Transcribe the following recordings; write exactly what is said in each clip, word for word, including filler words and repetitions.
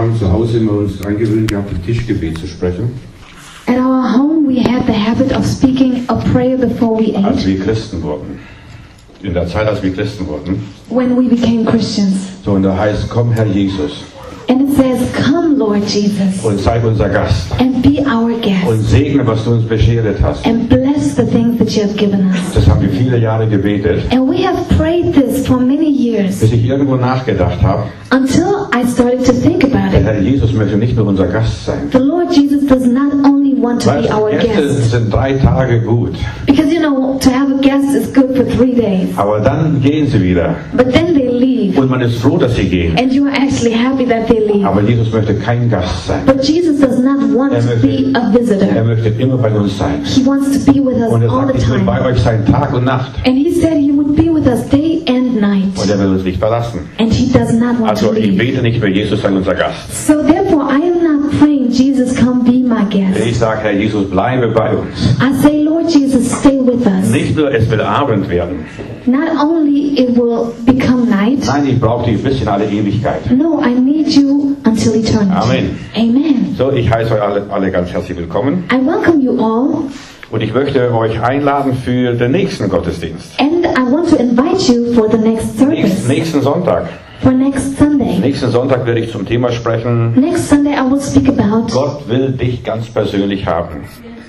haben zu Hause immer uns angewöhnt gehabt, ein Tischgebet zu sprechen. At our home, we had the habit of speaking a prayer before we Als ate, wir Christen wurden. In der Zeit, als wir Christen wurden. when we became Christians. So, und da heißt, komm Herr Jesus And it says, "Come, Lord Jesus, und sei unser Gast. and be our Und guest, segne, was du uns beschert hast. and bless the things that you have given us." Das haben wir viele Jahre gebetet. And we have prayed this for many years Bis ich irgendwo nachgedacht habe, until I started to think about der it. Herr Jesus möchte nicht nur unser Gast sein. The Lord Jesus does not only want to Weil be our Gäste guest, sind drei Tage gut, because you know, to have a guest is good for three days, aber dann gehen sie wieder. but then they leave, Und man ist froh, dass sie gehen. and you are actually happy that they leave. Aber Jesus möchte kein Gast sein. But Jesus does not want to be a Er visitor. möchte immer bei uns sein. He wants to be with us Und er all sagt, the ich will bei time. euch sein, Tag und Nacht. And he said he would be with us day and night. Und er will uns nicht verlassen. And he does not want to Also ich leave. bete nicht mehr, Jesus sei unser Gast. So therefore, I am not praying, Jesus, come be my guest. Ich sage, Herr Jesus, bleibe bei uns. I say, Lord Jesus, stay with us. Nicht nur, es will Abend werden. Not only it will become night, Nein, ich brauche dich bis in alle Ewigkeit. no, I need you until eternity. Amen. Amen. So, ich heiße euch alle, alle ganz herzlich willkommen. I welcome you all, Und ich möchte euch einladen für den nächsten Gottesdienst. and I want to invite you for the next Nächsten, service, nächsten Sonntag. for next Sunday. Nächsten Sonntag werde ich zum Thema sprechen. Next Sunday I will speak about Gott will dich ganz persönlich haben.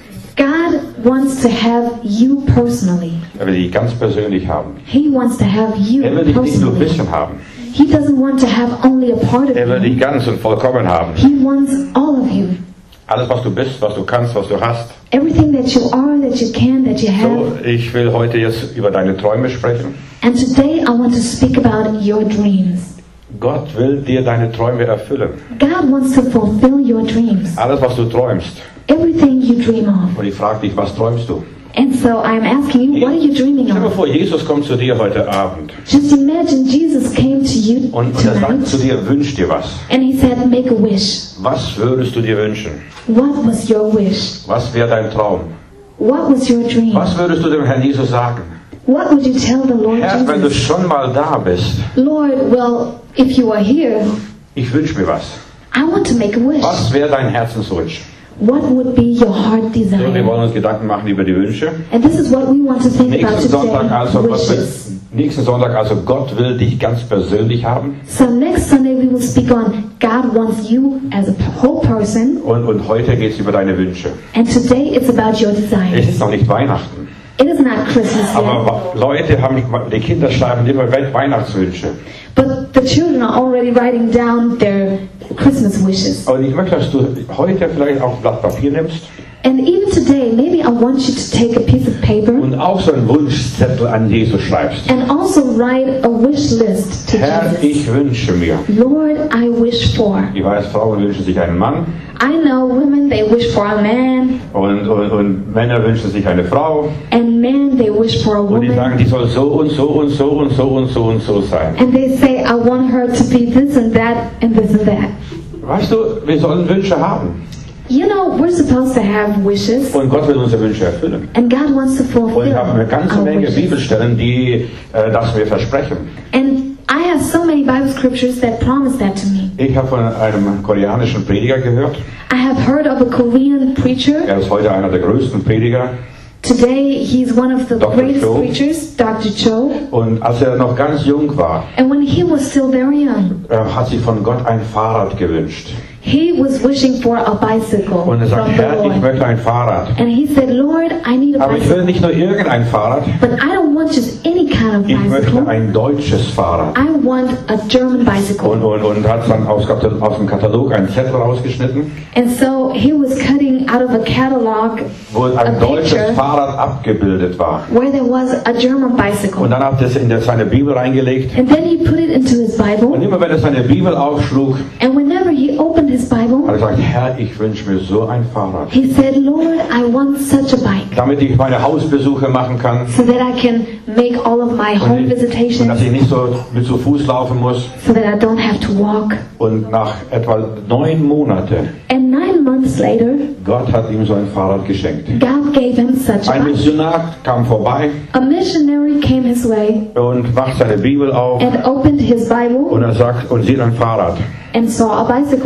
God wants to have you personally. Er will dich ganz persönlich haben. He wants to have you Er will dich nicht nur ein personally. bisschen haben. He doesn't want to have only a part of Er will you. dich ganz und vollkommen haben. He wants all of you. Alles, was du bist, was du kannst, was du hast. Everything that you are, that you can, that you So, have. ich will heute jetzt über deine Träume sprechen. And today I want to speak about your dreams. Gott will dir deine Träume erfüllen. God wants to fulfill your dreams. Alles, was du träumst. Everything you dream of. Und ich frage dich, was träumst du? And so I'm asking you, what are you dreaming Stell dir of? vor, Jesus kommt zu dir heute Abend. Just imagine Jesus came to you Und, und er sagt zu tonight dir, wünsch dir was. and he said, make a wish. Was würdest du dir wünschen? What was your wish? Was wäre dein Traum? What was your dream? Was würdest du dem Herrn Jesus sagen? What would you tell the Lord Herr, wenn du Jesus? schon mal da bist, Lord, well, if you are here, ich wünsche mir was. I want to make a wish. Was wäre dein Herzenswunsch? What would be your heart So, wir desire? wollen uns Gedanken machen über die Wünsche. And this is what we want to think about Nächsten Sonntag today, also, was wishes. will, nächsten Sonntag also, Gott will dich ganz persönlich haben. So next Sunday we will speak on God wants you as a whole person, Und, und heute geht es über deine Wünsche. and today it's about your Es desires. ist noch nicht Weihnachten. It is not Christmas yet, Aber Leute haben, die Kinder schreiben immer Weihnachtswünsche. but the children are already writing down their Christmas wishes. Und ich möchte, dass du heute vielleicht auch ein Blatt Papier nimmst And even today, maybe I want you to take a piece of paper und auch so einen Wunschzettel an Jesus schreibst. and also write a wish list to Herr, Jesus. ich wünsche mir. Lord, I wish for. Ich weiß, Frauen wünschen sich einen Mann I know women, they wish for a man, und, und, und Männer wünschen sich eine Frau. and men, they wish for a Und die woman. sagen, die soll so und so und so und so und so und so sein. And they say, I want her to be this and that and this and that. Weißt du, wir sollen Wünsche haben. You know, we're supposed to have wishes, Und Gott will unsere Wünsche erfüllen. and God wants to Und fulfill ich habe eine ganze our Menge wishes. Bibelstellen, die äh, das mir versprechen. And I have so many Bible scriptures that promise that to me. Ich habe von einem koreanischen Prediger gehört. I have heard of a Korean preacher. Er ist heute einer der größten Prediger. Today, he's one of the Doctor greatest Cho. preachers, Doctor Cho. Und als er noch ganz jung war, And when he was still very young, äh, hat sich von Gott ein Fahrrad gewünscht. he was wishing for a bicycle Und er sagt, from the Herr, ich Lord. möchte ein Fahrrad. And he said, Lord, I need a Aber ich will bicycle. nicht nur irgendein Fahrrad, But I don't want just any kind of ich möchte bicycle. ein deutsches Fahrrad. I want a German bicycle. Und, und, und hat dann aus, Katal- aus dem Katalog einen Zettel rausgeschnitten, And so he was cutting out of a catalog wo a ein deutsches picture Fahrrad abgebildet war. where there was a German bicycle. Und dann hat er es in der- seine Bibel reingelegt. And then he put it into his Und Bible. immer wenn er seine Bibel aufschlug, And whenever he opened his hat er Bible, gesagt, Herr, ich wünsche mir so ein Fahrrad, he said, Lord, I want such a bike damit ich meine Hausbesuche machen kann so that I can make all of my home und, ich, und dass visitations, ich nicht so mit zu Fuß laufen muss. so that I don't have to walk. Und nach etwa neun Monaten, And nine months later, Gott hat ihm so ein Fahrrad geschenkt. God gave him such a Ein bike. Missionar kam vorbei A missionary came his way und macht seine Bibel auf and opened his und Bible er sagt und sieht ein Fahrrad. and saw a bicycle.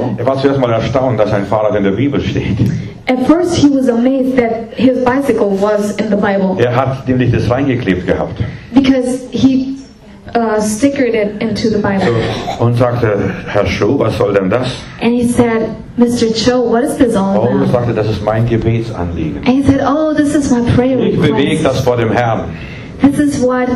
bicycle. Er war zuerst mal erstaunt, dass sein Fahrrad in der Bibel steht. At first he was amazed that his bicycle was in the Bible Er hat nämlich das reingeklebt gehabt. because he uh, stickered it into the Bible. So, und sagte, Herr Schuh, was soll denn das? And he said, Mister Cho, what is this all Paulus about? sagte, das ist mein Gebetsanliegen. And he said, oh, this is my prayer Ich bewege request. das vor dem Herrn. This is what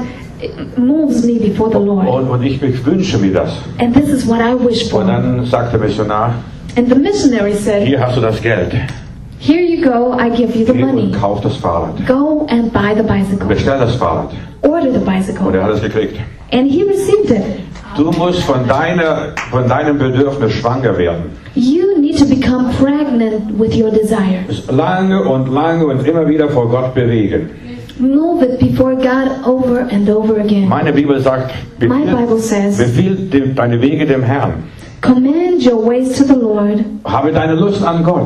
moves me before the Lord. Und, und ich wünsche mir das. And this is what I wish Und for. dann sagt der Missionar, And the missionary said, hier hast du das Geld. here you go, I give you the Geh und money. kauf das Fahrrad. Go and buy the bicycle. Bestell das Fahrrad. Order the Und bicycle. er hat es gekriegt. And he received it. Du musst von, deiner, von deinem Bedürfnis schwanger werden. You need to become pregnant with your desire. Es lange und lange und immer wieder vor Gott bewegen. Move it before God over and over again. Meine Bibel sagt, My befiehl, Bible says, befiehl dem- deine Wege dem Herrn. command your ways to the Lord Habe deine Lust an Gott.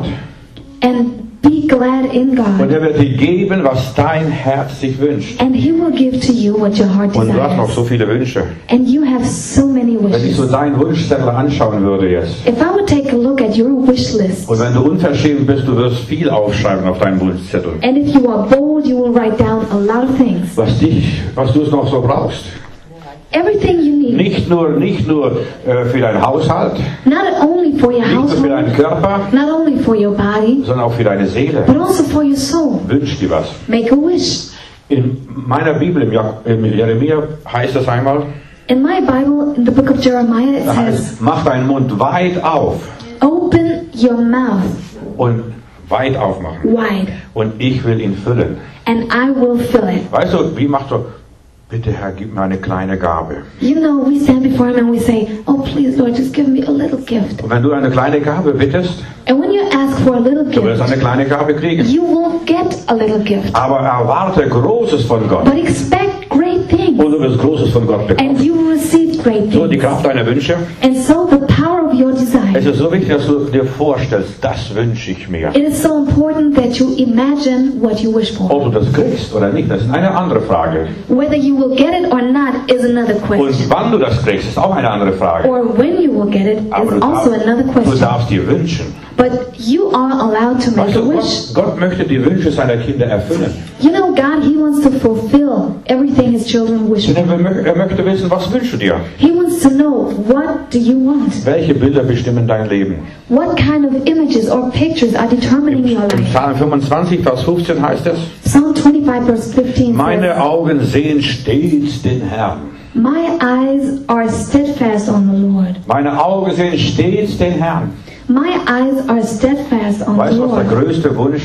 and be glad in Und God. er wird dir geben, was dein Herz sich wünscht. And he will give to you what your heart Und du hast noch desires. so viele Wünsche. And you have so many Wenn ich so wishes. deinen Wunschzettel anschauen würde jetzt. If I would take a look at your wish list, Und wenn du unverschämt bist, du wirst viel aufschreiben auf deinen Wunschzettel. and if you are bold, you will write down a lot of things. Was dich, was du es noch so brauchst. Everything you need. Nicht nur, nicht nur äh, für deinen Haushalt, Not only for your nicht nur für deinen household, Körper, not only for your body, sondern auch für deine Seele. but also for your soul. Wünsch dir was. Make a wish. In meiner Bibel, im Ja- im Jeremia, heißt es einmal, In my Bible, in the book of Jeremiah, it da says, heißt, mach deinen Mund weit auf open your mouth und weit aufmachen. wide, Und ich will ihn füllen. and I will fill it. Weißt du, wie macht er? Bitte Herr, gib mir eine kleine Gabe. You know, we stand before him and we say, oh, please, Lord, just give me a little gift. Und wenn du eine kleine Gabe bittest, And when you ask for a little du wirst gift, eine kleine Gabe kriegen. you will get a little gift. Aber erwarte Großes von Gott. But expect great things, Und du wirst Großes von Gott bekommen. and you will receive great So, die things. Kraft deiner Wünsche. And so the power of your Es desire. ist so wichtig, dass du dir vorstellst, das wünsche ich mir. It is so important that you imagine what you wish for. Ob du das kriegst oder nicht, das ist eine andere Frage. Whether you will get it or not is another Und question. wann du das kriegst, ist auch eine andere Frage. Or when you will get it Aber is du also darfst, another du question. darfst dir wünschen. But you are allowed to make Weißt a du, wish. Gott, Gott möchte die Wünsche seiner Kinder erfüllen. You know, God, He wants to fulfill everything His children wish Denn for. er, mö- er möchte wissen, was wünschst du dir? He wants to know, what do you want? Welche Bilder bestimmen dein Leben? What kind of images or pictures are determining your Im life? Psalm fünfundzwanzig, Vers fünfzehn heißt es, Psalm twenty-five, verse fifteen meine says, Augen sehen stets den Herrn. my eyes are steadfast on the Lord. Meine Augen sehen stets den Herrn. My eyes are steadfast on the Weißt du, was der Lord. größte Wunsch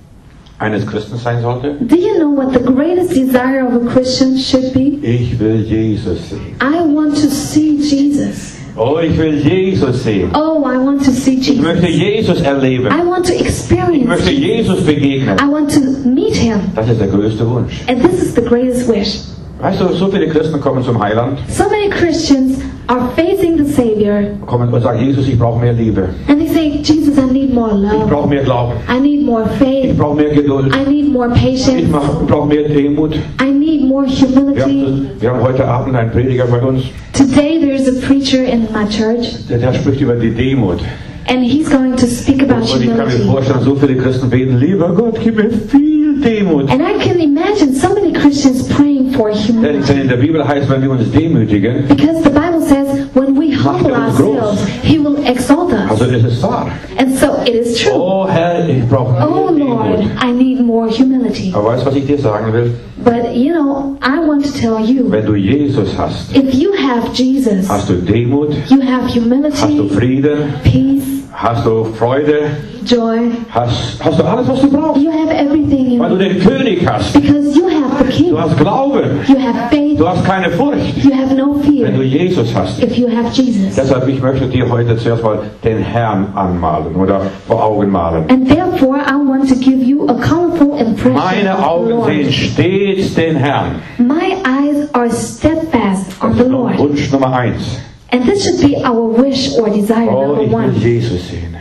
eines Christen sein sollte? Do you know what the greatest desire of a Christian should be? Ich will Jesus sehen. I want to see Jesus. Oh, ich will Jesus sehen. Oh, I want to see Ich möchte Jesus. Jesus erleben. I want to Ich experience möchte Jesus. Jesus begegnen. I want to meet Him. Das ist der größte Wunsch. And this is the greatest wish. Weißt du, so viele Christen kommen zum Heiland, So many Christians are facing the Savior kommen und sagen, Jesus, ich brauche mehr Liebe. and they say, Jesus, I need more Ich love. brauche mehr Glauben. I need more Ich faith. brauche mehr Geduld. I need more Ich patience. mach- brauche mehr Demut. I need more Wir humility. haben, wir haben heute Abend einen Prediger bei uns, Today there's a preacher in my church der, der spricht über die Demut. and he's going to speak about Und ich kann mir humility. vorstellen, so viele Christen beten, lieber Gott, gib mir viel Demut. And I can imagine so many Christians praying for Denn humility. denn in der Bibel heißt, wenn wir uns demütigen, Because the Bible says when we humble er uns groß. ourselves, He will exalt also us. ist es wahr. And so it is true. Oh Herr, ich brauche Oh mehr Lord, Demut. I need more humility. Aber weißt du, was ich dir sagen will? But you know, I want to tell you, Wenn du Jesus hast, if you have Jesus, hast du Demut, you have hast du humility, Frieden, peace, hast du Freude, joy. hast, hast du alles, was du brauchst. You have everything you Weil du need. den König hast. Because you have the King. Du hast Glauben. You have faith. Du hast keine Furcht, You have no wenn du fear Jesus hast. if you have Jesus. Deshalb, ich möchte dir heute zuerst mal den Herrn anmalen oder vor Augen malen. And therefore, I want to give you a colorful impression Meine of the Augen sehen Lord. stets den Herrn. My eyes are steadfast on Das the ist Lord. Wunsch Nummer eins. And this should be our wish or desire, Oh, number ich will one. Jesus sehen.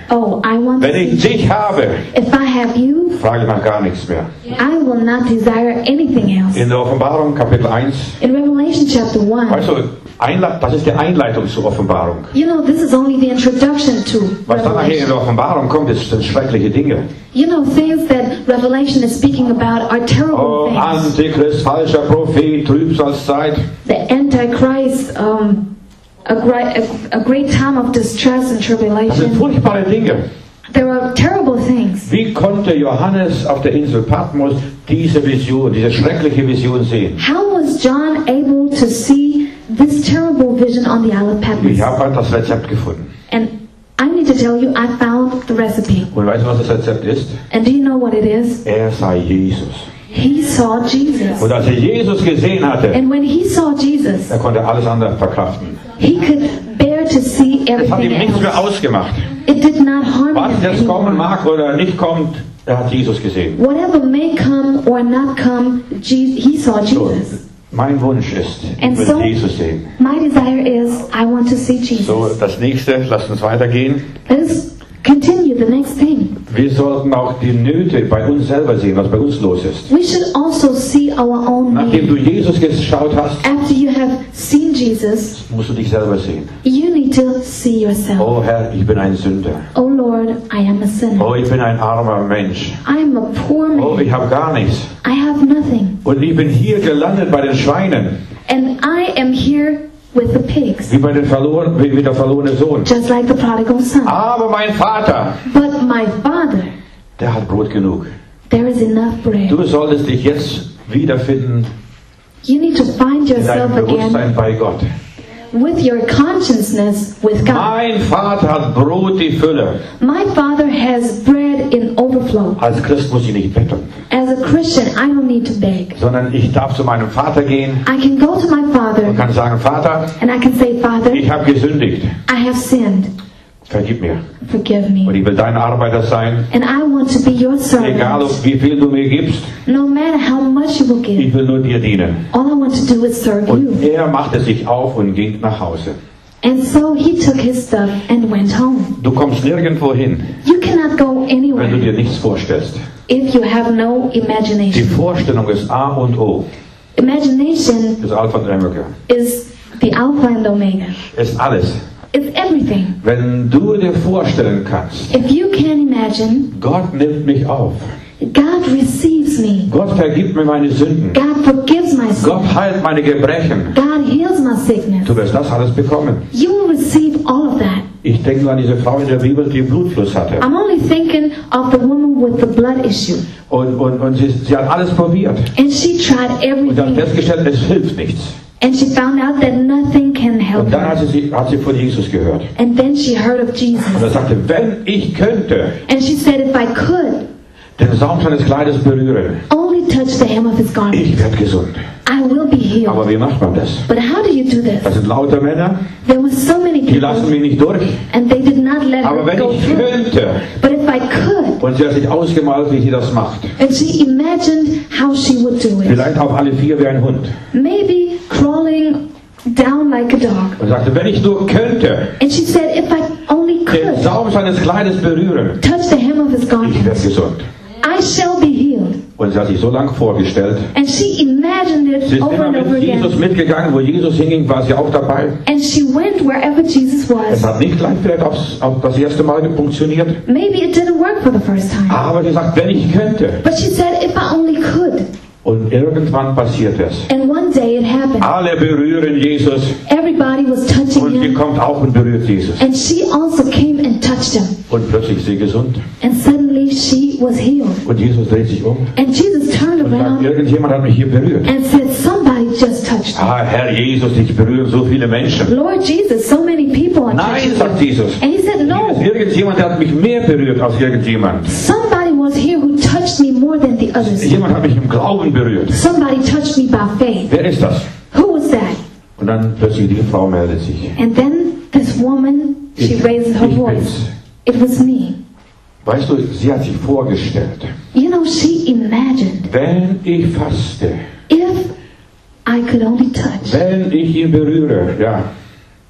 Oh, I want to Wenn ich see. dich habe, If I have you, frage ich nach gar nichts mehr. I will not desire anything else. In der Offenbarung, Kapitel eins, In Revelation chapter one, weißt du, Einle- das ist die Einleitung zur Offenbarung. you know, this is only the introduction to Was dann nachher in Revelation. der Offenbarung kommt, das sind schreckliche Dinge. You know, things that Revelation is speaking about are terrible Oh, things. Antichrist, falscher Prophet, Trübsalzeit. The Antichrist, um, a, great, a, a great time of distress and Das sind tribulation. furchtbare Dinge. There are terrible things. Wie konnte Johannes auf der Insel Patmos diese Vision, diese schreckliche Vision sehen? How was John able to see this terrible vision on the Isle of Ich Patmos? habe das Rezept gefunden. And I need to tell you, I found the recipe. Und weißt du, was das Rezept ist? And do you know what it is? Er sei Jesus. He saw Jesus. Und als er Jesus gesehen hatte, And when he saw Jesus, er konnte alles andere verkraften. he could bear to see Es hat ihm everything nichts mehr else. ausgemacht. It did not harm Was him jetzt kommen anymore. mag oder nicht kommt, er hat Jesus gesehen. Whatever may come or not come, Je- he saw So, Jesus. mein Wunsch ist, ich And will so- Jesus sehen. My desire is, I want to see Jesus. So, das nächste, lasst uns weitergehen. Let us continue the next thing. Wir sollten auch die Nöte bei uns selber sehen, was bei uns los ist. We should also see our own Nachdem need. du Jesus geschaut hast, After you have seen Jesus, musst du dich selber sehen. you need to see yourself. Oh Herr, ich bin ein Sünder. Oh Lord, I am a sinner. Oh, ich bin ein armer Mensch. I am a poor Oh, man. ich habe gar nichts. I have nothing. Und ich bin hier gelandet bei den Schweinen, And I am here with the pigs, wie bei den verloren, wie, wie der verlorene Sohn. just like the prodigal son. Aber mein Vater, But my Father, der hat Brot genug. there is enough bread. Du solltest dich jetzt wiederfinden You need to find in yourself deinem again Bewusstsein bei Gott. with your consciousness with God. Mein Vater hat Brot die Fülle. My Father has bread in overflow. Als Christ muss ich nicht betteln, As a Christian, I don't need to beg. sondern ich darf zu meinem Vater gehen I can go to my und Father kann sagen, Vater, and I can say, Father, ich habe gesündigt. I have sinned. Vergib mir. Forgive Und me. ich will dein Arbeiter sein. And I want to be your Egal, servant. ob wie viel du mir gibst, No matter how much you will give, ich will nur dir dienen. all I want to do is serve Und you. er machte sich auf und ging nach Hause. And so he took his stuff and went home. Du kommst nirgendwo hin, You cannot go wenn du anywhere dir nichts vorstellst. if you have no Die imagination. Vorstellung ist A und O, Imagination ist Alpha und Omega, is the Alpha and Omega. ist alles. It's everything. Wenn du dir vorstellen kannst, If you can imagine, Gott nimmt mich auf, God receives me. Gott vergibt mir meine Sünden, God forgives my sin. Gott heilt meine Gebrechen, God heals my sickness. du wirst das alles bekommen. You will receive all of that. Ich denke nur an diese Frau in der Bibel, die Blutfluss hatte. I'm only thinking of the woman with the blood issue. Und, und, und sie, sie hat alles probiert. And she tried Und hat everything. festgestellt, es hilft nichts. And she found out that nothing can help Und dann her. hat sie, hat sie von Jesus gehört. And then she heard of Und Jesus. er sagte, wenn ich könnte And she said, if I could den Saum seines Kleides berühren, only touch the hem of his garment, ich werde gesund. I will be healed. Aber wie macht man das? But how do you do this? Das sind lauter Männer, There were so many die lassen people, mich nicht durch. and they did not let Aber her wenn go ich through. könnte, But if I could, und sie hat sich ausgemalt, wie sie das macht. and she imagined how she would do it, Vielleicht auf alle vier wie ein Hund. maybe crawling down like a dog. Und sagte, wenn ich nur könnte And she said, if I only den could Saum seines Kleides berühren, touch the hem of his ich garment, werde gesund. I shall be healed. Und sie hat sich so lange vorgestellt. And she imagined Sie it ist over immer and over mit Jesus again. mitgegangen, wo Jesus hinging, war sie auch dabei. And she went wherever Jesus Es was. hat nicht gleich vielleicht aufs, auf das erste Mal funktioniert. Maybe it didn't work for the first time. Aber sie sagt, wenn ich könnte. But she said, if I only could. Und irgendwann passiert es. And one day it happened. Alle berühren Jesus Everybody was touching und sie him. kommt auch und berührt Jesus. And she also came and touched him. Und plötzlich ist sie gesund. And suddenly she was healed. Und Jesus dreht sich um And Jesus turned und sagt, around irgendjemand hat mich hier berührt. and said, somebody just touched me. Ah, Herr Jesus, ich berühre so viele Menschen. Lord Jesus, so many people are Nein, touching sagt you. Jesus. And he said, Hier ist no, irgendjemand, der hat mich mehr berührt als irgendjemand. somebody was here who touched me more than the others. Jemand hat mich im Glauben berührt. Somebody touched me by faith. Wer ist das? Who was that? Und dann plötzlich die Frau meldet sich. And then this woman, she Ich- raised her ich voice. bin's. It was me. Weißt du, sie hat sich vorgestellt, You know, she imagined, wenn ich faste, if I could only touch, wenn ich ihn berühre, ja,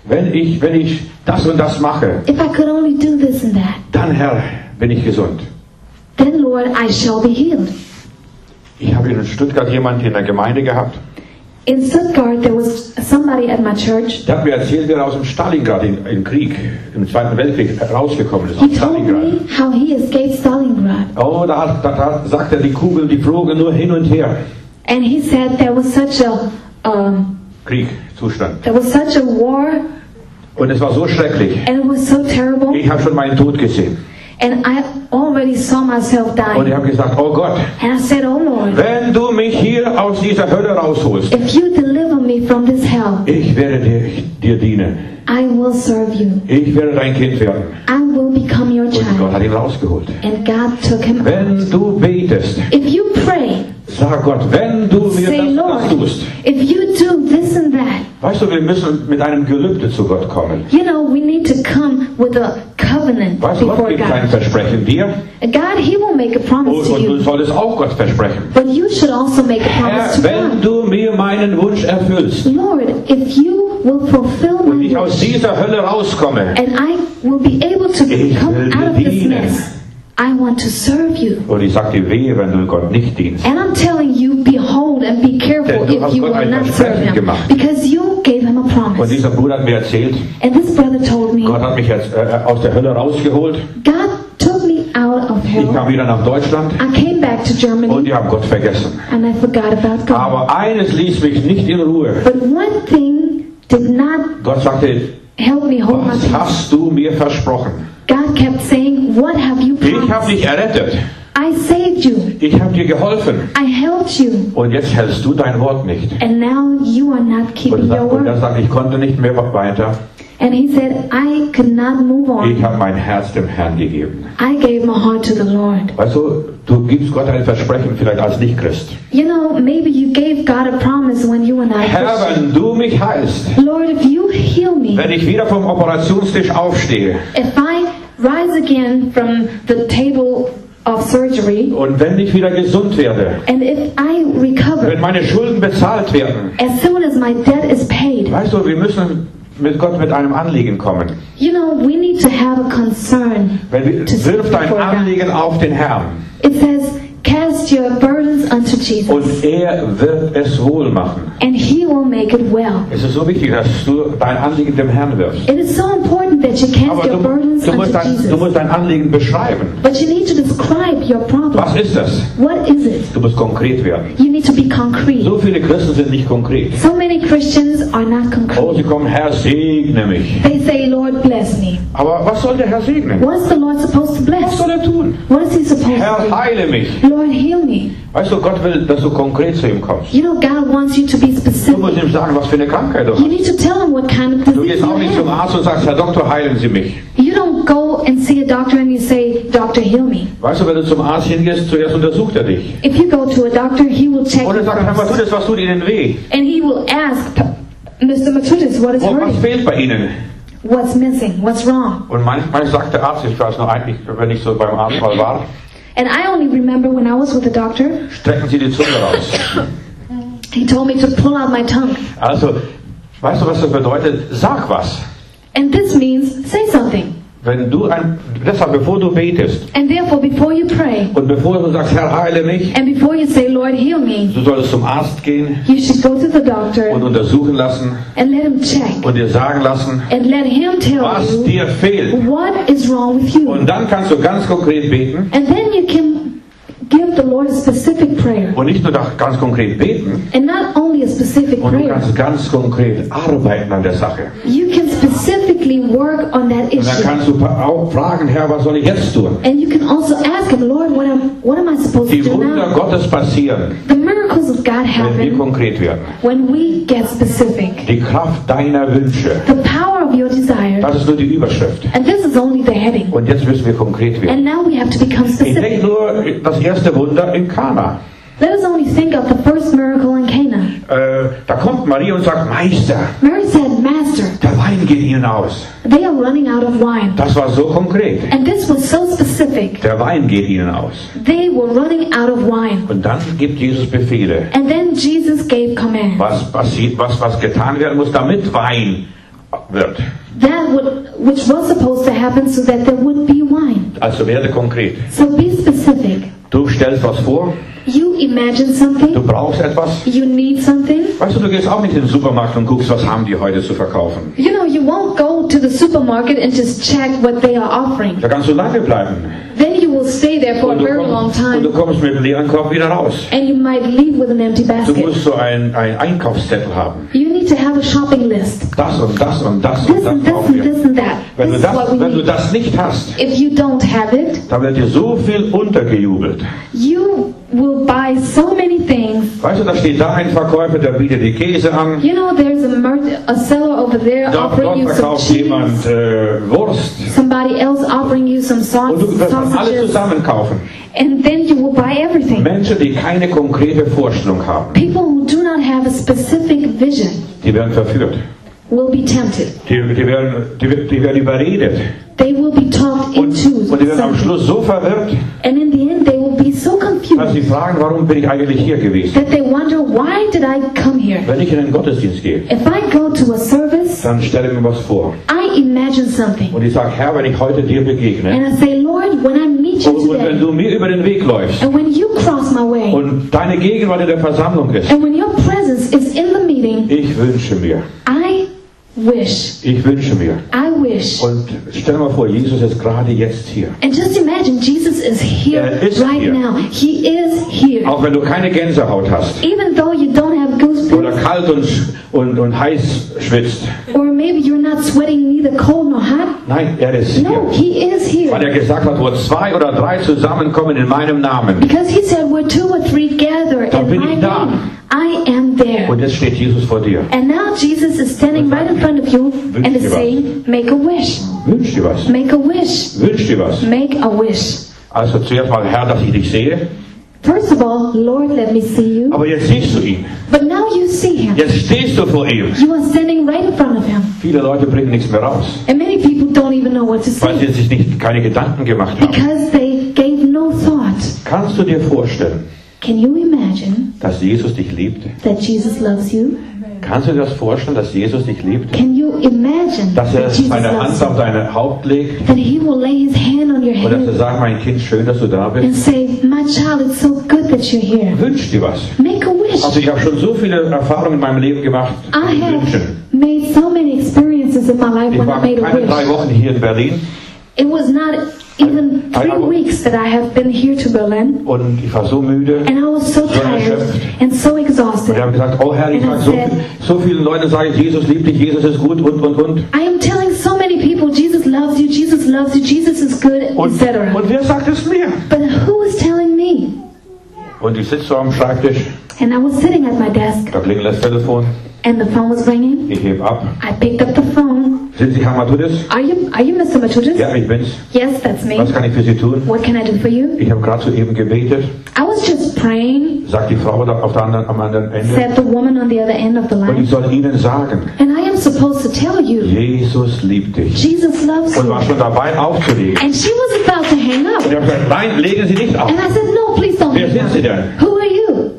wenn ich, wenn ich das und das mache, if I could only do this and that, dann Herr, bin ich gesund. then Lord, I shall be healed. Ich habe in Stuttgart jemanden in der Gemeinde gehabt, In Stuttgart, there was somebody at my church. der hat mir erzählt, wie er aus dem Stalingrad im, im Krieg, im Zweiten Weltkrieg rausgekommen ist. He Aus told Stalingrad. me how he escaped Stalingrad. Oh, da, hat- da, da sagt er, die Kugeln, die flogen nur hin und her. And he said there was such a um, Kriegzustand. there was such a war, Und es war so schrecklich. and it was so terrible. Ich habe schon meinen Tod gesehen. And I already saw myself Und ich dying. habe gesagt, oh Gott, And I said, oh Lord, wenn du mich hier aus dieser Hölle rausholst, if you deliver me from this hell, ich werde dir, dir dienen. I will serve you. Ich werde dein Kind werden. I will become your Und Gott child. hat ihn rausgeholt. And God took him out. Wenn du betest, If you pray, sag Gott, wenn du mir say, das, Lord, das tust. if you do this and that, Weißt du, wir müssen mit einem Gelübde zu Gott kommen. you know, we need to come with a covenant Weißt du, Gott before gibt kein God. Versprechen dir. God, He will make a Und, promise to und du you. solltest auch Gott versprechen. But you should also make a Herr, promise to wenn God. du mir meinen Wunsch erfüllst Lord, if you will fulfill und my ich aus wish, dieser Hölle rauskomme, and I will be able to Ich come will out of dir this dienen. mess, I want to serve you. und ich sag dir wehe, wenn du Gott nicht dienst. And I'm telling you, behold and be careful Denn du hast if you Gott will ein not serve Versprechen Him. gemacht. Because you gave Him a Und promise. dieser Bruder hat mir erzählt, And this brother told me, Gott hat mich jetzt äh, aus der Hölle rausgeholt. God took me out of Ich hell. kam wieder nach Deutschland I came back to und Germany ich habe Gott vergessen. and I forgot about God. Aber eines ließ mich nicht in Ruhe. But one thing did not Gott sagte, help me hold my was peace. hast du mir versprochen? God kept saying, what have you Ich habe promised? dich errettet. I saved you. Ich habe dir geholfen. I helped you. Und jetzt hältst du dein Wort nicht. And now you are not Und, keeping er your sagt- und er word. sagt, ich konnte nicht mehr weiter. And he said, I could not move Ich on. habe mein Herz dem Herrn gegeben. I gave my heart to the Lord. Weißt du, du gibst Gott ein Versprechen vielleicht als Nicht-Christ. You know, maybe you gave God a promise when you were not a Herr, Christian. wenn du mich heilst, Lord, if you heal me, wenn ich wieder vom Operationstisch aufstehe if I rise again from the table of surgery, und wenn ich wieder gesund werde, and if I wenn recover, meine Schulden bezahlt werden, as soon as my debt is paid, weißt du, wir müssen mit Gott mit einem Anliegen kommen. you know, we need to have a concern. Wenn wir, To wirf dein before God. Anliegen auf den Herrn It says, cast your burdens unto Jesus, und er wird es wohl machen. and He will make it well. Es ist so wichtig, dass du dein Anliegen dem Herrn wirfst. It is so important that you cast Aber your du, burdens du, musst unto dein, du Jesus. musst dein Anliegen beschreiben. But you need to describe your problem. Was ist das? What is it? Du musst konkret werden. You need to be concrete. So viele Christen sind nicht konkret. So many Christians are not Oh, concrete. sie kommen, Herr, segne mich. They say, Lord, bless me. Aber was soll der Herr segnen? What is the Lord supposed to Was bless? soll er tun? What is He supposed Herr, to heile mich. do? Lord, heal me. Weißt du, Gott will, dass du konkret zu ihm kommst. You know, God wants you to be Du musst specific. ihm sagen, was für eine Krankheit du You hast. need to tell Him what kind of Du disease gehst auch you nicht zum have. Arzt und sagst, Herr Doktor, heilen Sie mich. You don't go and see a doctor and you say, Doctor, heal me. Weißt du, wenn du zum Arzt hingehst, zuerst untersucht er dich. If you go to a doctor, he will check Und er you sagt, Herr first. Matthäus, was tut Ihnen weh? And he will ask, Mister Matutis, what is Oh, was hurting? fehlt bei Ihnen? What's missing? What's wrong? Und manchmal sagt der Arzt, ich weiß nur eigentlich, wenn ich so beim Arzt mal war, And I only remember when I was with the doctor, strecken Sie die Zunge raus. he told me to pull out my tongue. Also, weißt du, was das bedeutet? Sag was. And this means, say something. Wenn du ein, deshalb, bevor du betest And therefore, before you pray, und bevor du sagst, Herr, heile mich, and before you say, Lord, heal me, du solltest zum Arzt gehen you should go to the und doctor untersuchen lassen and let him check. und dir sagen lassen, And let him tell was you dir fehlt. what is wrong with you. Und dann kannst du ganz konkret beten And then you can give the Lord a specific prayer. und nicht nur ganz konkret beten, And not only a specific und du prayer, kannst ganz konkret arbeiten an der Sache. you can specifically work on that Und dann issue. kannst du auch fragen, Herr, was soll ich jetzt tun? And you can also ask him, Lord, what am, what am I supposed to Die do Wunder now? Gottes passieren, The miracles of God wenn wir happen konkret werden. when we get specific. Die Kraft deiner Wünsche, The power of your desire. das ist nur die Überschrift. And this is only the heading. Und jetzt müssen wir konkret werden. And now we have to become Ich specific. denke nur das erste Wunder in Kana. Let us only think of the first miracle in Cana. Äh, da kommt Maria und sagt, Meister, Mary said, Master, der Wein geht ihnen aus. they are running out of wine. Das war so konkret. And this was so specific. Der Wein geht ihnen aus. They were running out of wine. Und dann gibt Jesus Befehle, And then Jesus gave command. was, passiert, was, was getan werden muss, damit Wein wird. That would, which was supposed to happen so that there would be wine. Also werde konkret. So be specific. Du stellst was vor, You imagine du something. brauchst etwas. You need something. Weißt du, du gehst auch nicht in den Supermarkt und guckst, was haben die heute zu verkaufen. You know, you won't go to the supermarket and just check what they are offering. Da kannst du lange bleiben. Then you will stay there for a Und du, very long kommst, und du time. kommst mit einem leeren Korb wieder raus. And you might leave with an empty Du basket. musst so einen Einkaufszettel haben. You need to have a shopping list. Das und das und das This und das and this brauchen and wir. this and that. Wenn du, This is what das, we wenn du need. das nicht hast, If you don't have it, dann wird dir so viel untergejubelt. you will buy so many things. Weißt du, da steht da ein Verkäufer, der bietet die Käse an. You know, there's a, mer- a seller over there Dort, offering dort you some verkauft cheese. jemand äh, Wurst. Somebody else offering you some Und du saus- wirst dann alles sausages. zusammen kaufen. And then you will buy everything. Menschen, die keine konkrete Vorstellung haben, People who do not have a specific vision die werden verführt. will be tempted. Die, die, werden, die, die werden überredet. They will be talked Und, into und die werden am something. Schluss so verwirrt, And in the end, they will be so dass confused sie fragen, warum bin ich eigentlich hier gewesen? that they wonder, why did I come here? Wenn ich in den Gottesdienst gehe, If I go to a service, dann stelle ich mir was vor. I imagine something. Und ich sage, Herr, wenn ich heute dir begegne, And I say, Lord, when I meet you und, und wenn today, du mir über den Weg läufst, and when you cross my way, und deine Gegenwart in der Versammlung ist, and when your presence is in the meeting, ich wünsche mir, I wish, ich wünsche mir. I wish. Und stell dir mal vor, Jesus ist gerade jetzt hier. And just imagine, Jesus is here Er ist right hier. now. He is here. Auch wenn du keine Gänsehaut hast Even though you don't have oder goosebumps, kalt und, und, und heiß schwitzt. or maybe you're not sweating neither cold nor hot. Nein, er ist No, hier. He is Weil here. er gesagt hat, wo zwei oder drei zusammenkommen in meinem Namen. Because He said, where two or three gather Dann in bin my ich da. name, I am there. Und jetzt steht Jesus vor dir. And now Jesus is standing right in front of you and is saying, make a wish. Wünsch dir was. Make a wish. Wünsch dir was. Make a wish. Also zuerst mal, Herr, dass ich dich sehe. First of all, Lord, let me see you. Aber jetzt siehst du ihn. But now you see Him. Jetzt stehst du vor ihm. You are standing right in front of Him. Viele Leute bringen nichts mehr raus, And many people don't even know what to weil say sie sich nicht, keine Gedanken gemacht haben. because they gave no thought. Kannst du dir vorstellen, Can you imagine dass Jesus dich liebt? that Jesus loves you? Kannst du dir das vorstellen, dass Jesus dich liebt? Can you imagine Dass er that Jesus seine loves Hand auf you? dein Haupt legt That He will lay His hand on your und dass er head sagt, mein Kind, schön, dass du da and bist. say, my child, it's so good that you're here. Wünsch dir was. Make a wish. Also ich habe schon so viele Erfahrungen in meinem Leben gemacht I mit have Wünschen. made so many experiences in my life Ich when I war made a keine drei wish. Wochen hier in Berlin It was not even I- I- three weeks that I have been here to Berlin, und ich war so müde. and I was so tired and so Und exhausted. ich habe gesagt, oh Herr, ich sage so, so vielen Leuten sage ich, Jesus liebt dich, Jesus ist gut und, und, und. I am telling so many people, Jesus loves you, Jesus loves you, Jesus is good, Und, et cetera. und wer sagt es mir? But who is telling me? Und ich sitze so am Schreibtisch, And I was sitting at my desk, da klingelt das Telefon, and the phone was ringing. ich heb ab. I picked up the phone. Sind Sie Herr Matudis? Are you, are you Mister Matutis? Ja, ich bin's. Yes, that's me. Was kann ich für Sie tun? What can I do for you? Ich habe gerade soeben gebetet, I was just praying, sagt die Frau da auf der anderen, am anderen Ende. said the woman on the other end of the Und ich line. soll Ihnen sagen, And I am supposed to tell you, Jesus liebt dich. Jesus loves Und war you. schon dabei aufzulegen. And she was about to hang Und up. ich habe gesagt, nein, legen Sie nicht auf. And I said, no, please don't Wer hang sind Sie up. denn? Who are you?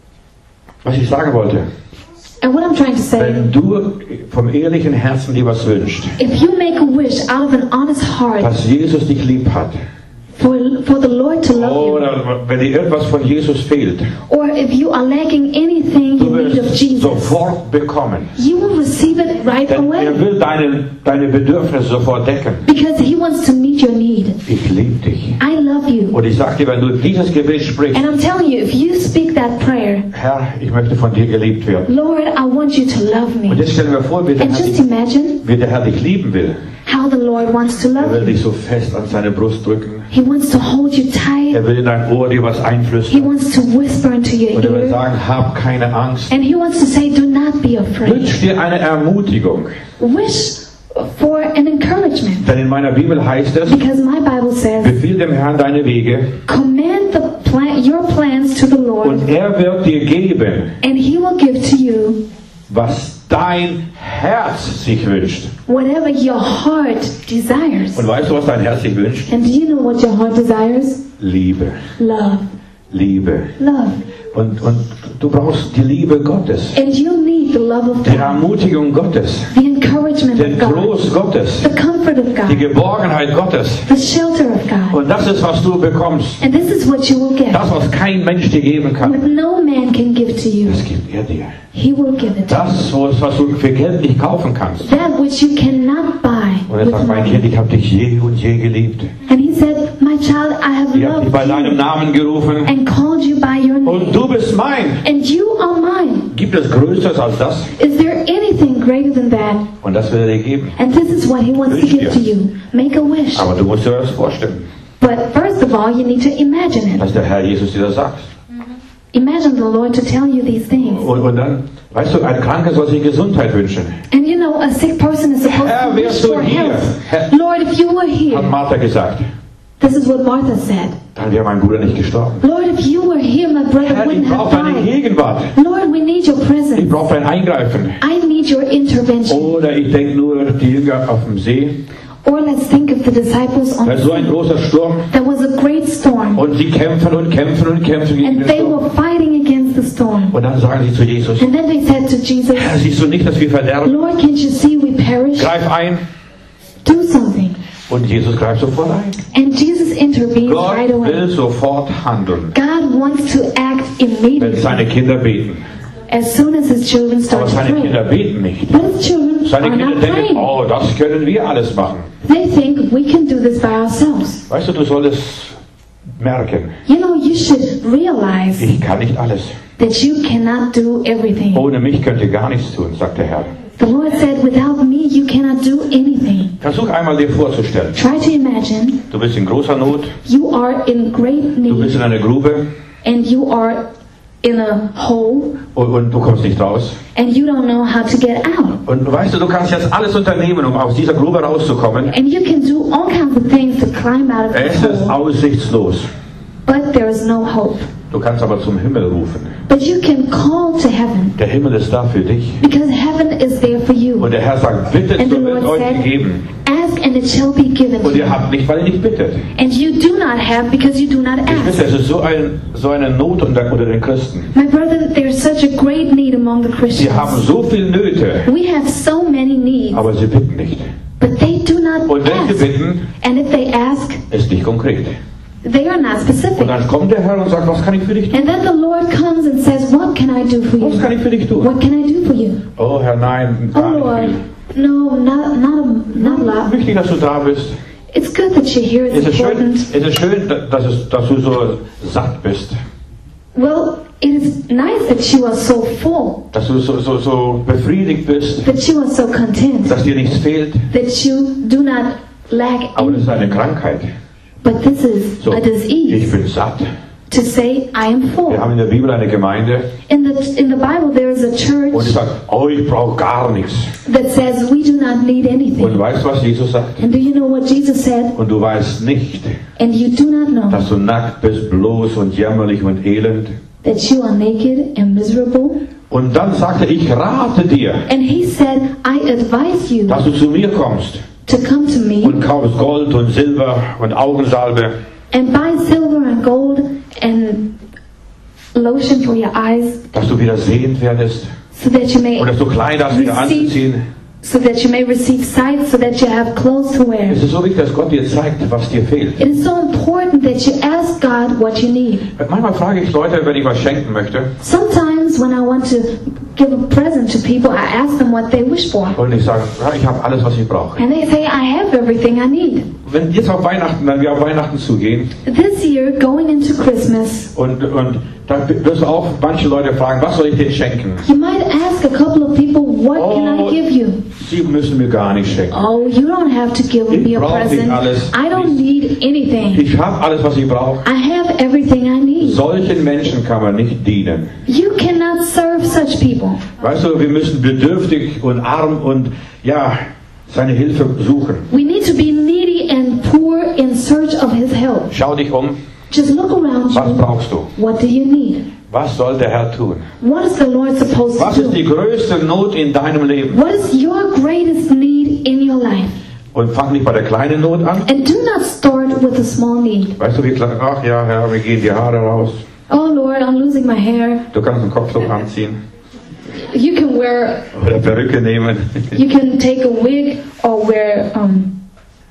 Was ich sagen wollte, And what I'm trying to say, wenn du vom ehrlichen Herzen dir was wünschst, if you make a wish out of an honest heart dass Jesus dich lieb hat, for, for the Lord to love you, oder wenn dir irgendwas von Jesus fehlt, or if you are lacking anything du in need of wirst Jesus, sofort bekommen. you will receive it right Denn er away will deine, deine Bedürfnisse sofort decken. because He wants to meet your need. Ich liebe dich. I love you. Und ich sage dir, wenn du dieses Gebet sprichst, And I'm telling you, if you speak that prayer, Herr, ich möchte von dir geliebt werden. Lord, I want you to love Und me. jetzt stell dir vor, wie der, And Herr just dich, imagine wie der Herr dich lieben will. how the Lord wants to Er love will you. dich so fest an seine Brust drücken. He wants to hold you tight. Er will in dein Ohr dir was He einflüstern. wants to whisper into your Und er will ear. sagen, hab keine Angst. And He wants to say, do not be afraid. Wünsch dir eine Ermutigung. Wish for an encouragement. Denn in meiner Bibel heißt es, Because my Bible says, befiehl dem Herrn deine Wege command the plan, your plans to the Lord, und er wird dir geben, and He will give to you was dein Herz sich wünscht. whatever your heart desires. Und weißt du, was dein Herz sich wünscht? And do you know what your heart desires? Liebe, Love. Liebe. Love. Und, und du brauchst die Liebe Gottes, And you need the love of die God, Ermutigung Gottes. the encouragement encouragement den of God, Trost Gottes, the comfort of die God, Geborgenheit Gottes. the shelter of God. Und das ist, was du bekommst. And this is what you will get. Das, was kein Mensch dir geben What kann, no man can give to you, das gibt er dir. he will give it to you. Das, was du für Geld nicht kaufen kannst. That which you cannot buy Und er with sagt, mein money. Kind, ich habe dich je und je geliebt. And he said, my child, I have Ich habe dich loved bei deinem you Namen gerufen. and called you by your Und name. du bist mein. And you are mine. Gibt es Größeres als das? Is there anything greater than that? Und das will er dir geben. And this is what he wants to give to you. Make a wish. Aber du musst dir das vorstellen, But first of all, you need to imagine it. dass der Herr Jesus dir das sagt. Imagine the Lord to tell you these things. Und, und dann, weißt du, ein Kranker soll sich Gesundheit wünschen. And you know, a sick person is supposed Herr, to wish wärst du for hier? health. Herr- Lord, if you were Hat here, Martha gesagt. this is what Martha said. Dann wäre mein Bruder nicht gestorben. Lord, if you were here, my brother Herr, ich wouldn't have brauche deine died. Gegenwart. Lord, we need your Ich presence. brauche dein Eingreifen. I need your intervention. Oder ich denke nur die Jünger auf dem See. Or let's think of the disciples on Da the ist so ein sea. großer Sturm. There was a great storm, Und sie kämpfen und kämpfen und kämpfen gegen and den they Sturm. were fighting against the storm. Und dann sagen sie zu Jesus, And then they said to Jesus, Herr, siehst du nicht, dass wir verderben? Lord, can't you see we perish? Greif ein. Do something. Und Jesus greift sofort ein. And Jesus intervenes Gott right away. will sofort handeln, God wants to act wenn immediately seine Kinder beten. as soon as his children Aber start to seine pray. Kinder beten nicht. But his children Seine are Kinder not denken, praying. oh, das können wir alles machen. They think we can do this by ourselves. Weißt du, du solltest merken, You know, you should realize ich kann nicht alles. that you cannot do everything. Ohne mich könnt ihr gar nichts tun, sagt der Herr. The Lord said, without me, you cannot do anything. Versuch einmal dir vorzustellen, Try to imagine du bist in großer Not, you are in great du bist need in einer Grube and you are in a hole und, und du kommst nicht raus. and you don't know how to get out. Und weißt du, du kannst jetzt alles unternehmen, um aus dieser Grube rauszukommen. And you can do all kinds of things to climb out of Es the ist hole, aussichtslos. but there is no hope. Du kannst aber zum Himmel rufen. But you can call to heaven Der Himmel ist da für dich. because heaven is there for you. Und der Herr sagt, bittet, And the so wird Lord euch said, gegeben. ask and it shall be given to Und ihr you. habt nicht, weil ihr nicht bittet. And you do not have because you do not Ich ask. weiß, es ist so, ein, so eine Not unter, unter den Christen. My brother, there's such a great need among the Sie haben Christians. so viel Nöte, We have so many needs, aber sie bitten nicht. but they do not Und wenn sie ask. bitten, And if they ask, ist nicht konkret. they are not Und specific. dann kommt der Herr und sagt, was kann ich für dich tun? And then the Lord comes and says, what can I do for Was you? kann ich für dich tun? What can I do for you? Oh Herr, nein, Oh gar Lord, nicht no, not, not, a, not a viel. lot. Wichtig, dass du da bist. It's good that you're here. Es It's ist schön, important. es ist schön dass, es, dass du so satt bist. Well, it is nice that you are so full, Dass du so, so, so befriedigt bist. that you are so content, Dass dir nichts fehlt. that you do not lack Aber das ist eine anything. Krankheit. But this is So, a ich disease bin satt. to say, I am Wir full. haben in der Bibel eine Gemeinde In the, in the Bible, there is a und die church sagt, oh, ich brauche gar nichts. that says we do not need Und anything. weißt du, was Jesus sagt? And do you know what Jesus said? Und du weißt nicht, And you do not know dass du nackt bist, bloß und jämmerlich und elend. that you are naked and miserable. Und dann sagte er, ich rate dir, And he said, I advise you dass du zu mir kommst to come to me und kaufst Gold und Silber und Augensalbe and buy silver and gold and lotion for your eyes dass du wieder sehend werdest so that you may und dass du Kleider hast, wieder anzuziehen. so that you may receive sight, so that you have clothes to wear. Es ist so wichtig, dass Gott dir zeigt, was dir fehlt. It is so important that you ask God what you need. Manchmal frage ich Leute, wenn ich was schenken möchte, Sometimes when I want to give a present to people, I ask them what they wish for. und ich sage, ja, ich habe alles, was ich brauche. And they say, I have everything I need. Wenn jetzt auf Weihnachten, wenn wir auf Weihnachten zugehen This year, going into Christmas, und, und dann wirst du auch manche Leute fragen, was soll ich dir schenken? you might ask a couple of people, what can I give you? Sie müssen mir gar nicht schenken. Oh, you don't have to give Ich me a brauche nicht present. alles. I don't need anything. Ich habe alles, was ich brauche. I have everything I need. Solchen Menschen kann man nicht dienen. You cannot serve such people. Weißt du, wir müssen bedürftig und arm und ja, seine Hilfe suchen. We need to be needy and poor in search of His help. Schau dich um. Just look around Was you. brauchst du? What do you need? Was soll der Herr tun? What is the Lord supposed Was to ist die do? größte Not in deinem Leben? What is your greatest need in your life? Und fang nicht bei der kleinen Not an. And do not start with a small need. Weißt du, wie klein, ach ja, Herr, mir gehen die Haare raus. Oh Lord, I'm losing my hair. Du kannst einen Kopftuch anziehen. you can wear, oder Perücke nehmen. you can take a wig or wear um,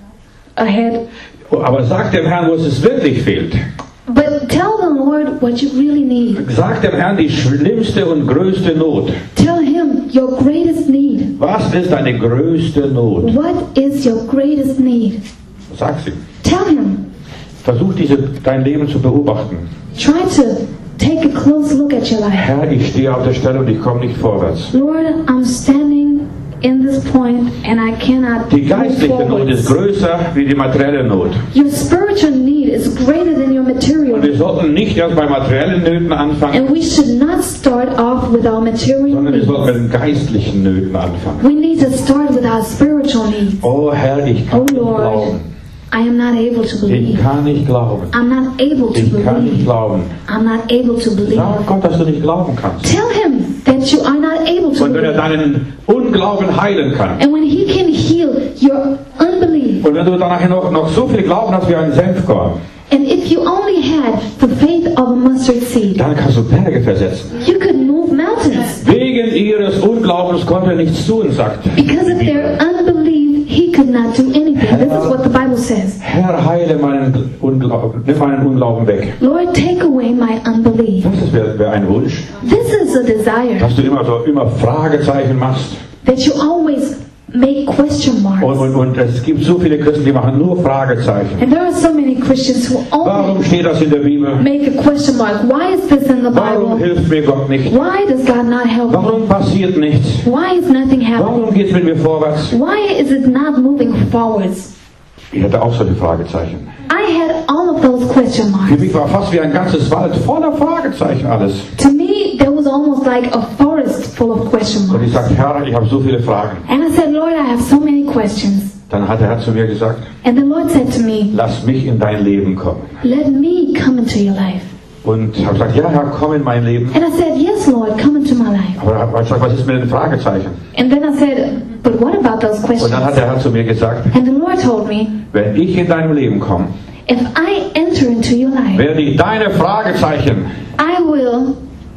a head. Aber sag dem Herrn, wo es wirklich fehlt. But tell the Lord what you really need. Sag dem Herrn die schlimmste und größte Not. Tell Him your greatest need. Was ist deine größte Not? What is your greatest need? Sag sie. Tell Him. Versuch diese, dein Leben zu beobachten. Try to take a close look at your life. Herr, ich stehe auf der Stelle und ich komme nicht vorwärts. Lord, I'm standing in this point and I cannot Die move geistliche Not ist forwards. größer wie die materielle Not. Your spiritual need is greater than your material Und wir need. sollten nicht erst bei materiellen Nöten anfangen, And we should not start off with our material sondern wir sollten mit needs. den geistlichen Nöten anfangen. We need to start with our spiritual needs. Oh Herr, ich kann Oh nicht Lord, glauben. I am not able to Ich believe. kann nicht glauben. I'm not able to Ich kann nicht believe. glauben. I'm not able to believe. Sag Gott, dass du nicht glauben kannst. Tell Him that you are not able to Und wenn er believe. deinen Unglauben heilen kann. And when He can heal your unbelief, Und wenn du danach noch, noch so viel Glauben hast wie ein Senfkorn, and if you only had the faith of a mustard seed, dann kannst du Berge versetzen. you could move mountains. Wegen ihres Unglaubens konnte er nichts tun, sagt. Because of their unbelief, He could not do anything. This is what the Bible says. Herr, heile meinen Unglauben, nimm meinen Unglauben weg. Lord, take away my unbelief. Das wäre wär ein Wunsch, This is a desire dass du immer so immer Fragezeichen machst. that you always make question marks. Und, und, und es gibt so viele Christen, die machen nur Fragezeichen. And there are so many Christians who Warum only steht das in der Bibel? make a question mark. Why is this in the Warum Bible? hilft mir Gott nicht? Why does God not help me? Warum passiert nichts? Why is nothing happening? Warum geht es mit mir vorwärts? Why is it not moving forwards? Ich hatte auch solche Fragezeichen. I had all of those question Für marks. mich war fast wie ein ganzes Wald voller Fragezeichen alles. To me, there was almost like a forest full of question Und ich marks. sagte, Herr, ich habe so viele Fragen. And I said, Lord, I have so many questions. Dann hat der Herr zu mir gesagt, And the Lord said to me, lass mich in dein Leben kommen. let me come into your life. Und ich habe gesagt, ja Herr, komm in mein Leben. And I said, yes, Lord, come into my life. Aber er hat gesagt, was ist mit den Fragezeichen? And then I said, but what about those Und questions? dann hat der Herr zu mir gesagt, And the Lord told me, wenn ich in deinem Leben komme, if I enter into your life, werde ich deine Fragezeichen I will,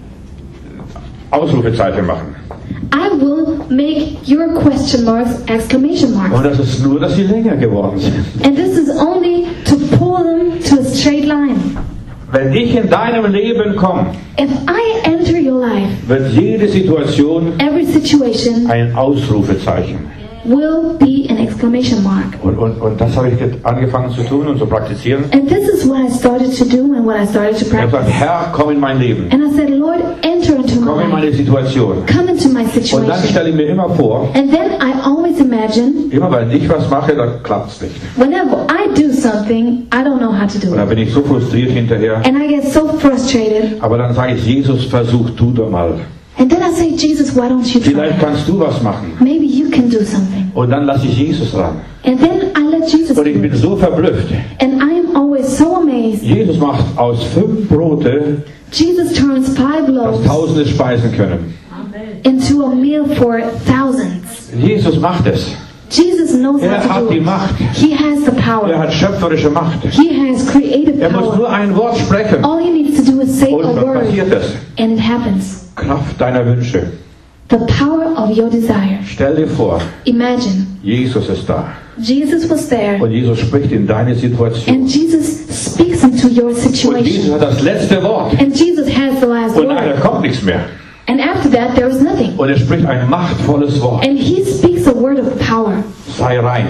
Ausrufezeichen machen. I will make your question marks exclamation marks. Und das ist nur, dass sie länger geworden sind. And this is only to pull them to a straight line. Wenn ich in deinem Leben komme, If I enter your life, wird jede Situation every situation ein Ausrufezeichen. will be an exclamation mark. Und, und, und das habe ich get- angefangen zu tun und zu praktizieren. And this is what I started to do and what I started to Ich habe gesagt, practice. Herr, komm in mein Leben. And I said, Lord, enter into Komm my in life. meine Situation. Come into my Und dann situation. stelle ich mir immer vor, And then I always imagine, immer wenn ich was mache, dann klappt es nicht. whenever I do something, I don't know how to do Und dann it. bin ich so frustriert hinterher. And I get so frustrated. Aber dann sage ich, Jesus, versuch du doch mal. And then I say, Jesus, why don't you Vielleicht try? kannst du was machen. Maybe you can do something. Und dann lasse ich Jesus ran. And then I let Jesus Und ich do bin it. so verblüfft. And I am always so amazed. Jesus macht aus fünf Brote, Jesus turns five dass loaves Tausende speisen können. into a meal for thousands. Jesus macht es. Jesus knows Er how hat to die do it. Macht. He has the Er power. hat schöpferische Macht. He has creative Er muss power. nur ein Wort sprechen. All he needs to do is say Und a was word, passiert es? and it happens. Kraft deiner Wünsche. The power of your desire. Stell dir vor, Imagine, Jesus ist da. Jesus was there, Und Jesus spricht in deine Situation. and Jesus speaks into your Und Jesus situation. hat das letzte Wort. And Jesus has the last Und nachher word. kommt nichts mehr. And after that, there is nothing. Und er spricht ein machtvolles Wort. And he speaks a word of power. Sei rein.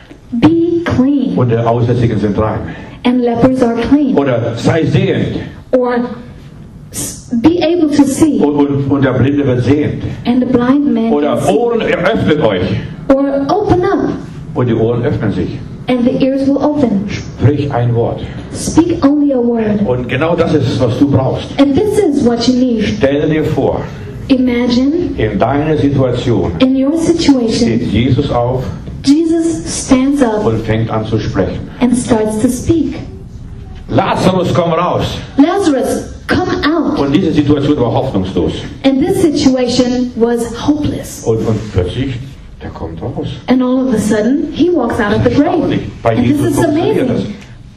Be clean. Und die Aussätzigen sind rein. And lepers are clean. Oder sei sehend. Or s- be able to see. Und, und, und der Blinde wird sehend. And the blind man Oder can see. Ohren, öffnet euch. Or open up. Und die Ohren öffnen sich. And the ears will open. Sprich ein Wort. Speak only a word. Und genau das ist es, was du brauchst. And this is what you need. Stell dir vor, Imagine in deiner Situation in your situation, steht Jesus auf Jesus stands up und fängt an zu sprechen. and starts to speak. Lazarus, komm raus. Lazarus, come out. Und diese Situation war hoffnungslos. And this situation was hopeless. Und, und plötzlich, der kommt raus. And all of a sudden, he walks out of the grave. Bei And this Jesus is funktioniert das. amazing. And with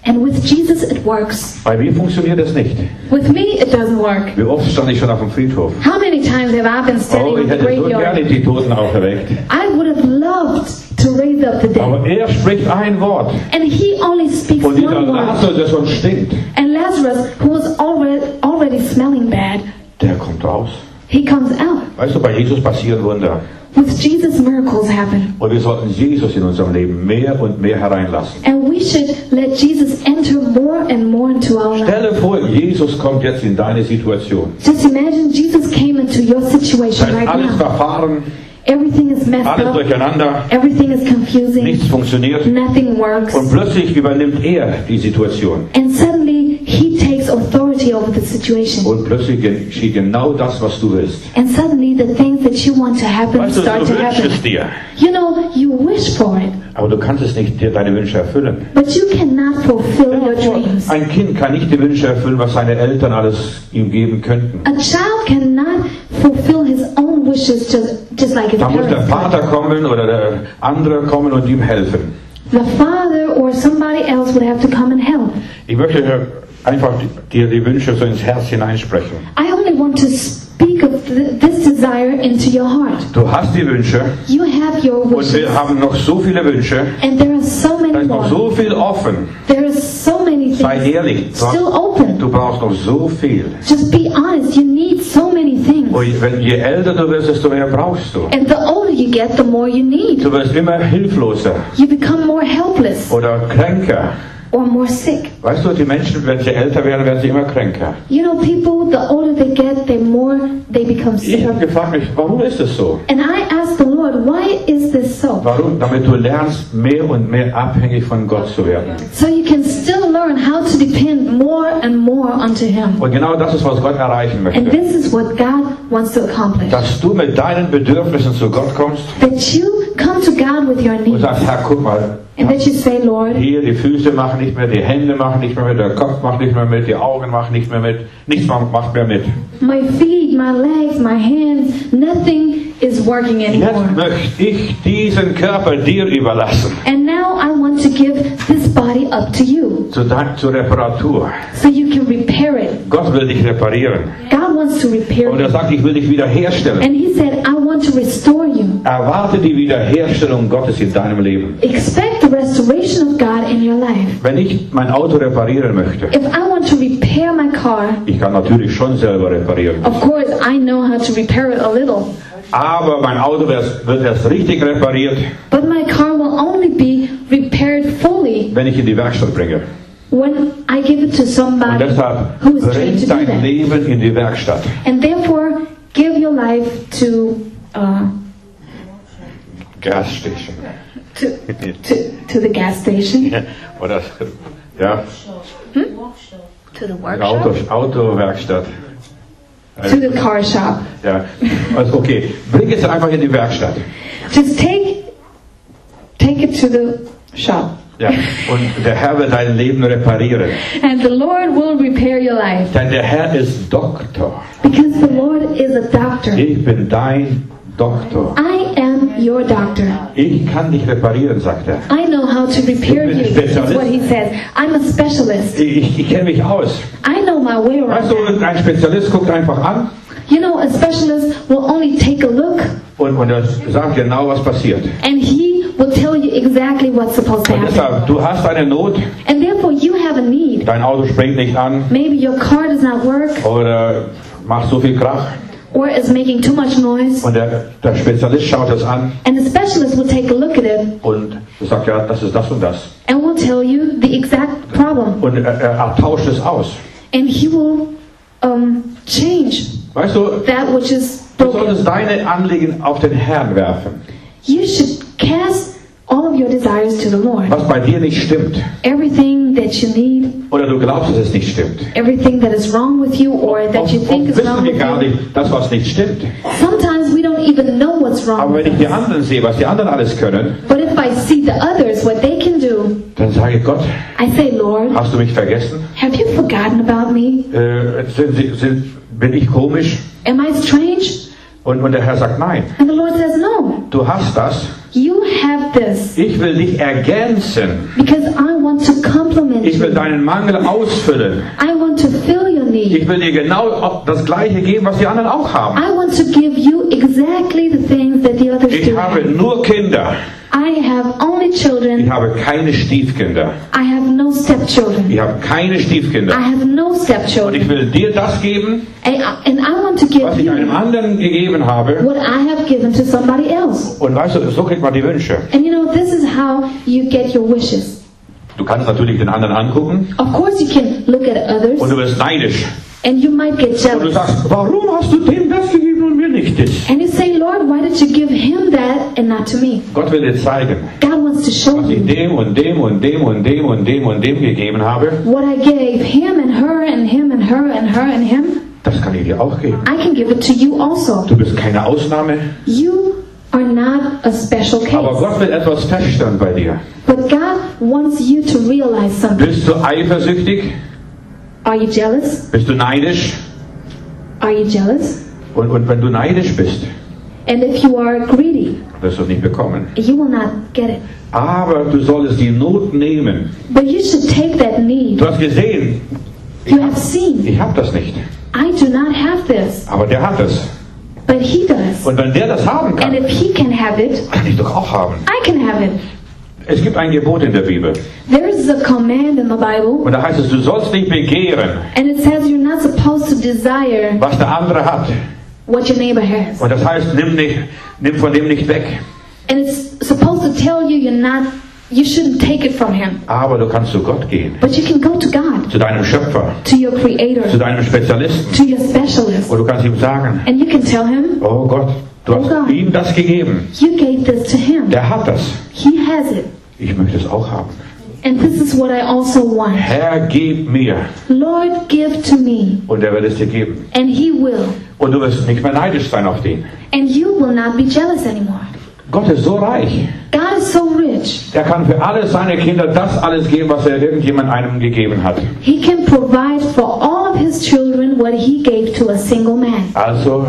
Jesus, it works. Bei mir funktioniert das nicht. With me, it doesn't work. Wie oft stand ich schon auf dem Friedhof? How many times have I been standing Oh, in ich the hätte so graveyard? gerne die Toten auferweckt. I would have loved to raise up the dead. Aber er spricht ein Wort. And he only speaks Und dieser one word. Lazarus, der schon stinkt, And Lazarus, who was already, already smelling bad, der kommt raus. he comes out. Weißt du, bei Jesus passieren Wunder. With Jesus, miracles happen. Und wir sollten Jesus in unserem Leben mehr und mehr hereinlassen. And we should let Jesus enter more and more into our life. Stelle vor, Jesus kommt jetzt in deine Situation. Just imagine Jesus came into your situation Da ist right alles now. verfahren, Everything is messed alles up. durcheinander, Everything is confusing. nichts funktioniert. Nothing works. Und plötzlich übernimmt er die Situation. And suddenly, he takes authority over the situation. Und plötzlich geschieht genau das, was du willst. And suddenly, the things that you want to happen Weißt du, start du to wünschst happen. es dir, You know, you wish for it, aber du kannst es nicht dir deine Wünsche erfüllen. but you cannot fulfill your dreams. Ein Kind kann nicht die Wünsche erfüllen, was seine Eltern alles ihm geben könnten. A child cannot fulfill his own wishes just, just like his Da muss der parents. Vater kommen oder der andere kommen und ihm helfen. The father or somebody else would have to come and help. Ich möchte einfach dir die Wünsche so ins Herz hineinsprechen. I only want to speak of th- this desire into your heart. Du hast die Wünsche You have your und wishes, wir haben noch so viele Wünsche. and there are so Da many ist noch more. so viel offen. There is so many Sei things ehrlich, du, still hast, open. du brauchst noch so viel. Just be honest. You need so many things. Und wenn, je älter du wirst, desto mehr brauchst du. And the older you get, the more you need. Du wirst immer hilfloser You become more helpless oder kränker. or more sick. Weißt du, die Menschen, wenn sie älter werden, werden sie immer kränker. You know, people, the older they get, the more they become Ich sick. habe gefragt mich, warum ist es so? And I asked the Lord, why is this so? Warum? Damit du lernst, mehr und mehr abhängig von Gott zu werden. So you can still learn how to depend more and more onto Him. Und genau das ist, was Gott erreichen And möchte. this is what God wants to accomplish. Dass du mit deinen Bedürfnissen zu Gott kommst That you come to God with your und needs. sagst, Herr, guck mal, And that you say, Lord, hier die Füße machen nicht mehr, die Hände machen nicht mehr mit, der Kopf macht nicht mehr mit, die Augen machen nicht mehr mit, nichts macht mehr mit. my feet, my legs, my hands, nothing is working Jetzt anymore. möchte ich diesen Körper dir überlassen, And now I want to give this body up to you zu dein, zur Reparatur. so you can repair it. Gott will dich reparieren. God wants to repair Und er you. sagt, ich will dich wiederherstellen. And He said, I want to restore you. Erwarte die Wiederherstellung Gottes in deinem Leben. Expect the restoration of God in your life. Wenn ich mein Auto reparieren möchte, If I want to repair my car, ich kann natürlich schon selber reparieren, of course I know how to repair it a little. aber mein Auto wird wird erst richtig repariert, But my car will only be repaired fully wenn ich in die Werkstatt bringe. when I give it to Und somebody deshalb who is trained to bring do dein that. Leben in die Werkstatt. And therefore, give your life to uh, Gasstation. to, to to the gas station, Oder, ja, to the Auto, workshop, Autowerkstatt. to the car shop. Ja, also okay, bring es einfach in die Werkstatt. Just take take it to the shop, Ja, und der Herr wird dein Leben reparieren. and the Lord will repair your life Denn der Herr ist Doktor. because the Lord is a doctor. Ich bin dein Doktor. I am your doctor. Ich kann dich reparieren, sagt er. I know how to repair you. That's what he says. I'm a specialist. Ich, ich kenne mich aus. I know my way Weißt around. du, ein Spezialist guckt einfach an You know, a specialist will only take a look, und, und er sagt genau, was passiert. and he will tell you exactly what's supposed to Und happen. deshalb, du hast eine Not, And therefore, you have a need. dein Auto springt nicht an Maybe your car does not work, oder macht so viel Krach. or is making too much noise. Und der, der Spezialist schaut es an And the specialist will take a look at it und sagt, ja, das ist das und das. and will tell you the exact problem. Und er, er, er tauscht es aus. And he will um, change Weißt du, that which is du broken. solltest deine Anliegen auf den Herrn werfen. You should cast all of your desires to the Lord. Was bei dir nicht stimmt. Everything that you need, Oder du glaubst, dass es nicht stimmt. everything that is wrong with you or that Oft, you think oft is wrong wissen wir with gar you. nicht, das was nicht stimmt. Sometimes we don't even know what's wrong Aber wenn with ich die us. anderen sehe, was die anderen alles können, But if I see the others, what they can do, dann sage ich, Gott, I say, Lord, hast du mich vergessen? have you forgotten about me? Äh, sind, sie- sind, bin ich komisch? Am I strange? Und, und der Herr sagt, nein, And the Lord says, no, du hast das, you have this Ich will dich ergänzen. because I want to compliment Ich will you. deinen Mangel ausfüllen. I want to fill your need. Ich will dir genau das Gleiche geben, was die anderen auch haben. I want to give you exactly the things that the others Ich do habe have. nur Kinder. I have only Ich children. habe keine Stiefkinder. I have no stepchildren. Ich habe keine I Stiefkinder. have no Und ich stepchildren. will dir das geben, And I, and I want to give was ich einem you anderen gegeben habe. what I have given to somebody else. Und weißt du, so kriegt man die Wünsche. And you know, this is how you get your wishes. Du kannst natürlich den anderen angucken Of course, you can look at others und du wirst neidisch. and you might get Und du jealous. sagst, warum hast du dem das gegeben und mir nicht das? And you say, Lord, why did you give him that and not to me? Gott will dir zeigen, God wants to show was ich you dem und dem und dem und dem und dem und dem gegeben habe. what I gave him and her and him and her and her and him. Das kann ich dir auch geben. I can give it to you also. Du bist keine Ausnahme, You are not a special aber case. Gott will etwas feststellen bei dir. But God wants you to realize something. Bist du eifersüchtig? Are you jealous? Bist du neidisch? Are you jealous? Und, und wenn du neidisch bist, And if you are greedy, wirst du es nicht bekommen. you will not get it. Aber du solltest die Not nehmen. But you should take that need. Du hast gesehen, You have seen, ich habe das nicht. I do not have this, Aber der hat es. but he does. Und wenn der das haben And kann, if he can have it, kann ich doch auch haben. I can have it. Es gibt ein Gebot in der Bibel. There is a command in the Bible, Und da heißt es, du sollst nicht begehren, and it says you're not supposed to desire was der andere hat. what your neighbor has. Und das heißt, nimm, nicht, nimm von dem nicht weg. And it's supposed to tell you you're not, you shouldn't take it from him. Aber du kannst zu Gott gehen. But you can go to God, Zu deinem Schöpfer. to your creator, Zu deinem Spezialisten. to your specialist. Und du kannst ihm sagen, And you can tell him, oh Gott, du Oh Gott. hast ihm das gegeben. you gave this to him. Der hat das. He has it. Ich möchte es auch haben. And this is what I also want. Herr, gib mir. Lord, give to me. Und er wird es dir geben. And he will. Und du wirst nicht mehr neidisch sein auf den. And you will not be jealous anymore. Gott ist so reich. God is so rich. Er kann für alle seine Kinder das alles geben, was er irgendjemand einem gegeben hat. He can provide for all of his children what he gave to a single man. Also,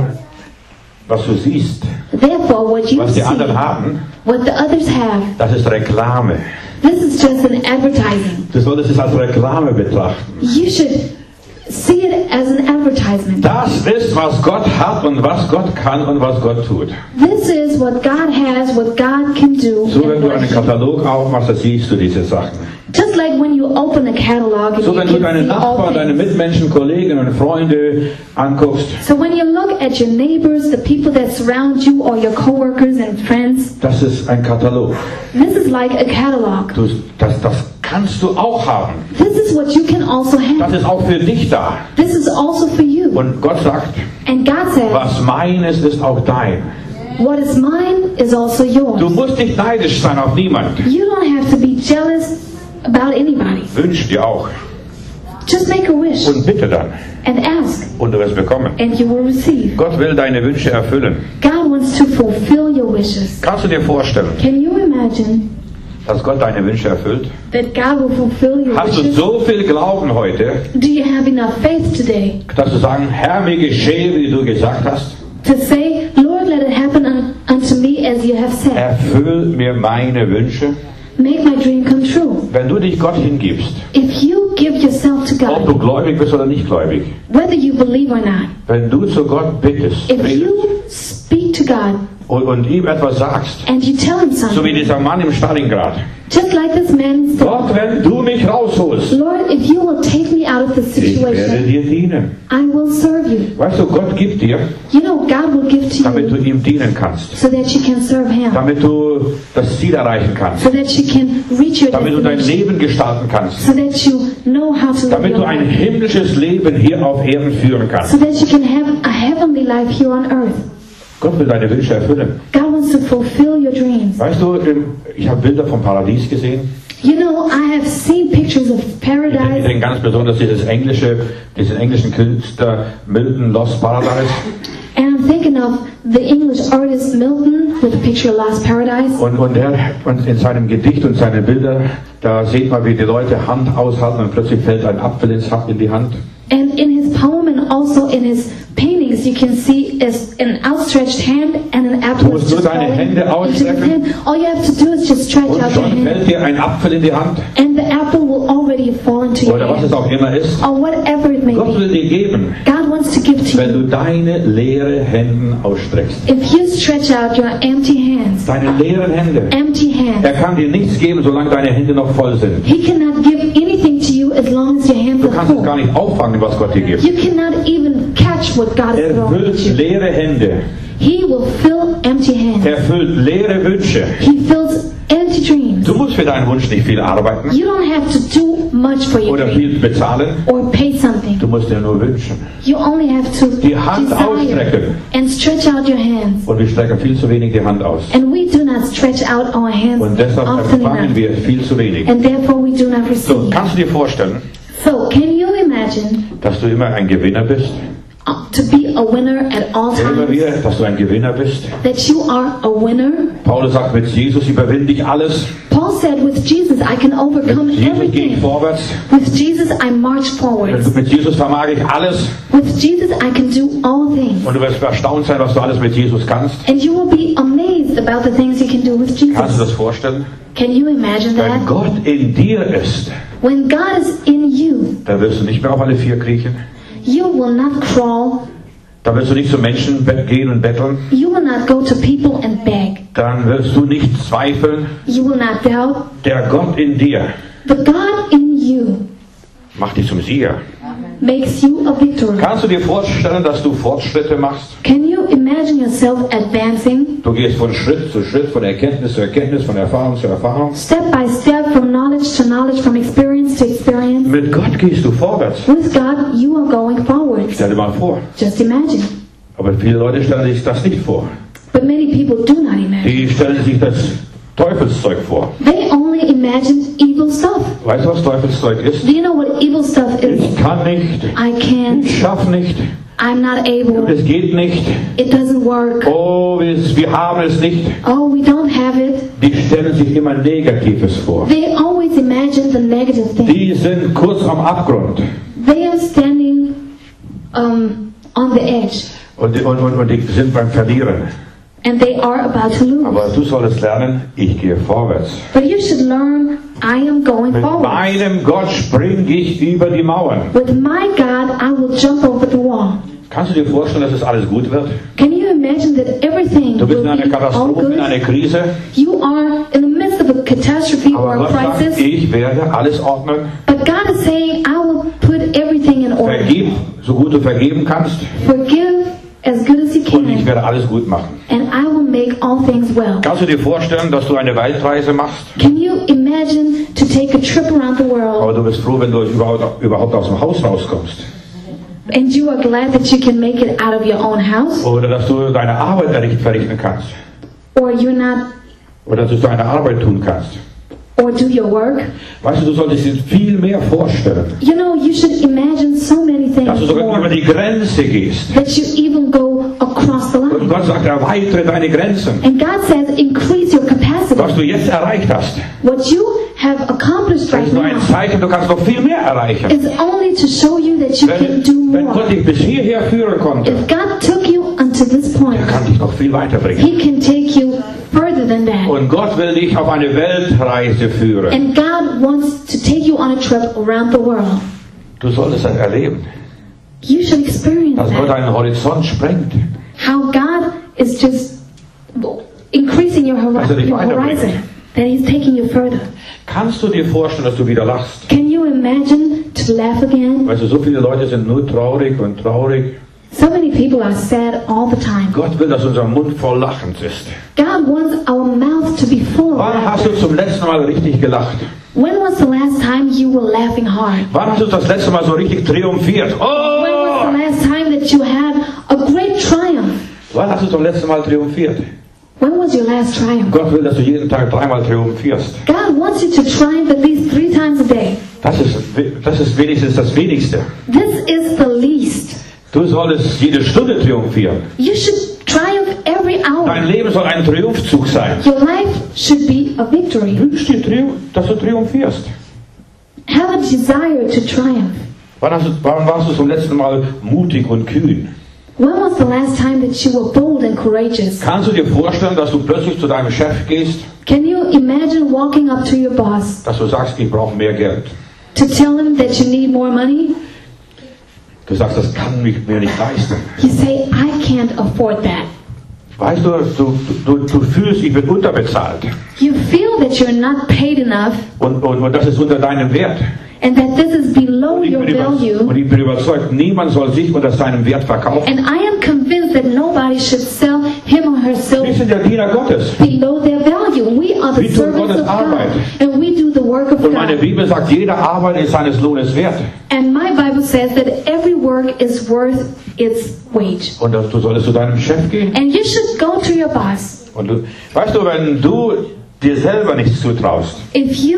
was du siehst, Therefore, what you was die see, anderen haben, what the others have, das ist Reklame. this is just an advertising. Du solltest es als Reklame betrachten. You should see it as an advertisement. Das ist, was Gott hat und was Gott kann und was Gott tut. This is what God has, what God can do. So, wenn and du what einen he- Katalog aufmachst, dann siehst du diese Sachen. Just like when you open a catalog and So, you wenn du can deine see all Nachbarn, deine things. Mitmenschen, Kollegen und Freunde anguckst, So when you look at your neighbors, the people that surround you, or your coworkers and friends, das ist ein Katalog. this is like a catalog. Du, das, das kannst du auch haben. This is what you can also Das have. ist auch für dich da. This is also for you. Und Gott sagt, And God says, was mein ist, ist auch dein. what is mine is also Du yours. musst nicht neidisch sein auf niemand. You don't have to be jealous about anybody. Wünsch dir auch. Just make a wish Und bitte dann. and ask, Und du wirst bekommen. and you will receive. Gott will deine Wünsche erfüllen. God wants to fulfill your wishes. Kannst du dir vorstellen, Can you imagine dass Gott deine Wünsche erfüllt? that God will fulfill your Hast du wishes? so viel Glauben heute, Do you have enough faith today dass du sagen, Herr, mir geschehe, wie du gesagt hast? to say, Lord, let it happen un- unto me as you have said. Erfüll mir meine Wünsche. Make my dream come true. Wenn du dich Gott hingibst, If you give yourself to ob du God, gläubig bist oder nicht gläubig, whether you believe or not, wenn du zu Gott bittest if you speak to God und, und ihm etwas sagst, and you tell him so wie something, dieser Mann im Stalingrad, just like this man said, Gott, wenn du mich rausholst, Lord, if you will take me out of this ich werde situation, dir dienen. I will serve you. Weißt du, Gott gibt dir, You know, God will give to damit du you ihm dienen kannst, so that you can serve Him, damit du das Ziel erreichen kannst, so that you can reach your damit du dein destination, Leben gestalten kannst, so that you know how to live damit your du ein life, himmlisches Leben hier auf Erden führen so kannst. that you can have a heavenly life here on earth. Gott will deine Wünsche erfüllen. God wants to fulfill your dreams. Weißt du, ich habe Bilder vom Paradies gesehen. You know, I have seen pictures of Ich paradise, denke ganz besonders dieses englische, diesen englischen Künstler Milton Lost Paradise. and I'm thinking of the English artist Milton with the picture of Lost Paradise. Und, und, er, und in seinem Gedicht und seinen Bildern, da sieht man, wie die Leute Hand aushalten und plötzlich fällt ein Apfel ins, in die Hand. And in his poem and also in his paintings, you can see is an outstretched hand and an apple Du musst is nur just deine falling Hände into his ausstrecken. hand. All you have to do is just stretch Und out your schon hand, fällt dir ein Apfel in die Hand. and the apple will already fall into your Oder was es hand, auch immer ist. or whatever it may Gott be. will dir geben, God wants to give to wenn you. du deine leere Hände ausstreckst. If you stretch out your empty hands, Deine leeren Hände. empty hands, Er kann dir nichts geben, solange deine Hände noch voll sind. He cannot give anything to you as long as your hands Du are kannst es gar full. nicht auffangen, was Gott dir gibt. You cannot even catch what God is Er throwing at füllt you. leere Hände. He will fill empty hands. Er füllt leere Wünsche. He fills empty dreams. Du musst für deinen Wunsch nicht viel arbeiten You don't have to do much for your oder dream viel bezahlen. or pay something. Du musst dir nur wünschen. You only have to Die Hand desire ausstrecken. and stretch out your hands. Und wir strecken viel zu wenig die Hand aus. And we do not stretch out our hands Und deshalb often empfangen enough. wir viel zu wenig. And therefore we do not So, receive. kannst du dir vorstellen, So can you imagine dass du immer ein Gewinner bist? uh, to be a winner at all Immer times? wieder, dass du ein Gewinner bist. That you are a winner? Paulus sagt, mit Jesus überwinde ich alles. Paul said, with Jesus I can overcome Mit Jesus gehe ich everything. vorwärts. With Jesus I march forward. Mit Jesus vermag ich alles. With Jesus I can do all things. Und du wirst erstaunt sein, was du alles mit Jesus kannst. And you will be amazed about the things you can do with Kannst du Jesus. das vorstellen? Can you imagine Wenn that? Gott in dir ist, When God is in you, dann wirst du nicht mehr auf alle vier kriechen. you will not crawl. Dann wirst du nicht zu Menschen be- gehen und betteln. You will not go to people and beg. Dann wirst du nicht zweifeln. You will not doubt. Der Gott in dir But God in you macht dich zum Sieger. makes you a victor. Kannst du dir vorstellen, dass du Fortschritte machst? Can you imagine yourself advancing Du gehst von Schritt zu Schritt, von Erkenntnis zu Erkenntnis, von Erfahrung zu Erfahrung. step by step from knowledge to knowledge, from experience to experience? Mit Gott gehst du vorwärts. With God, you are going forward. Stell dir mal vor. Just imagine. Aber viele Leute stellen sich das nicht vor. But many people do not imagine. Die stellen sich das Teufelszeug vor. They only imagine evil stuff. Weißt du, was Teufelszeug ist? Do you know what evil stuff is? Ich kann nicht, I can't. ich schaff nicht, I'm not able. es geht nicht. It doesn't work. Oh, wir, wir haben es nicht. Oh, we don't have it. Die stellen sich immer Negatives vor. They always imagine the negative thing. Die sind kurz am Abgrund. They are standing um, on the edge, Und, die- und, und, und die sind beim Verlieren. and they are about to lose. Aber du solltest lernen, ich gehe vorwärts. But you should learn, I am going Mit forward. meinem Gott spring ich über die Mauern. With my God, I will jump over the wall. Kannst du dir vorstellen, dass es alles gut wird? Can you imagine that everything Du bist will in einer be all Katastrophe, in einer good? Krise. You are in the midst of a catastrophe or Aber a Gott sagt, crisis, ich werde alles ordnen. but God is saying, I will put everything in order. Vergib, so gut du vergeben kannst. Forgive as good as you Und ich can, werde alles gut machen. and I will make all things well. Kannst du dir vorstellen, dass du eine Weltreise machst? Can you imagine to take a trip around the world, Aber du bist froh, wenn du überhaupt, überhaupt aus dem Haus rauskommst. and you are glad that you can make it out of your own house, Oder dass du deine Arbeit erricht- verrichten kannst. or you're not, Oder dass du deine Arbeit tun kannst. or do your work? Weißt du, du solltest dir viel mehr vorstellen. You know, you should imagine so many Dass du things sogar über more, die Grenze gehst. that you even go across the Und line. Gott sagt, erweitere deine Grenzen. And God says, increase your Was capacity. du jetzt erreicht hast, What you have accomplished das right ist nur ein now Zeichen, du kannst noch viel mehr erreichen. is only to show you that you can Wenn, do wenn Gott more. dich bis hierher führen konnte, If God took you unto this point, er kann dich noch viel weiterbringen. He can take you further than that. Und Gott will dich auf eine Weltreise führen. And God wants to take you on a trip around the world. Du solltest das erleben, You should experience dass Gott that. einen Horizont sprengt. How God is just increasing your, hori- Dass er dich your weiterbringt. horizon. That He's taking you further. Kannst du dir vorstellen, dass du wieder lachst? Can you imagine to laugh again? Weißt du, so viele Leute sind nur traurig und traurig. So many people are sad all the time. Gott will, dass unser Mund voll lachend ist. God wants our mouth to be full of Wann hast laughter. du zum letzten Mal richtig gelacht? When was the last time you were laughing hard? Wann hast du das letzte Mal so richtig triumphiert? When was Oh! the last time that you had a great triumph? Wann hast du zum letzten Mal triumphiert? When was your last triumph? Gott will, dass du jeden Tag dreimal triumphierst. God wants you to triumph at least three times a day. Das ist, das ist wenigstens das Wenigste. This is the least. Du solltest jede Stunde triumphieren. You should triumph every hour. Dein Leben soll ein Triumphzug sein. Your life should be a victory. Wünsch dir, Triumph, dass du triumphierst. Have a desire to triumph. Wann, hast du, wann warst du zum letzten Mal mutig und kühn? When was the last time that you were bold and courageous? Kannst du dir vorstellen, dass du plötzlich zu deinem Chef gehst, Can you imagine walking up to your boss dass du sagst, ich brauche mehr Geld? to tell him that you need more money? Du sagst, das kann ich mir nicht leisten. You say, I can't afford that. Weißt du, du, du, du fühlst, ich bin unterbezahlt. You feel that you're not paid enough Und, und, und das ist unter deinem Wert. and that this is below Und ich, your bin über, und value. ich bin überzeugt, niemand soll sich unter seinem Wert verkaufen. And I am convinced that nobody should sell him or Wir herself sind der Diener Gottes. below their value. We are the Wir tun servants Gottes of God Arbeit. and we do the work of Und meine God. Bibel sagt, jede Arbeit ist seines Lohnes wert. And my Bible says that every work is worth its wage. Und du solltest zu deinem Chef gehen. And you should go to your boss. Und du, weißt du, wenn du dir selber nichts zutraust, If you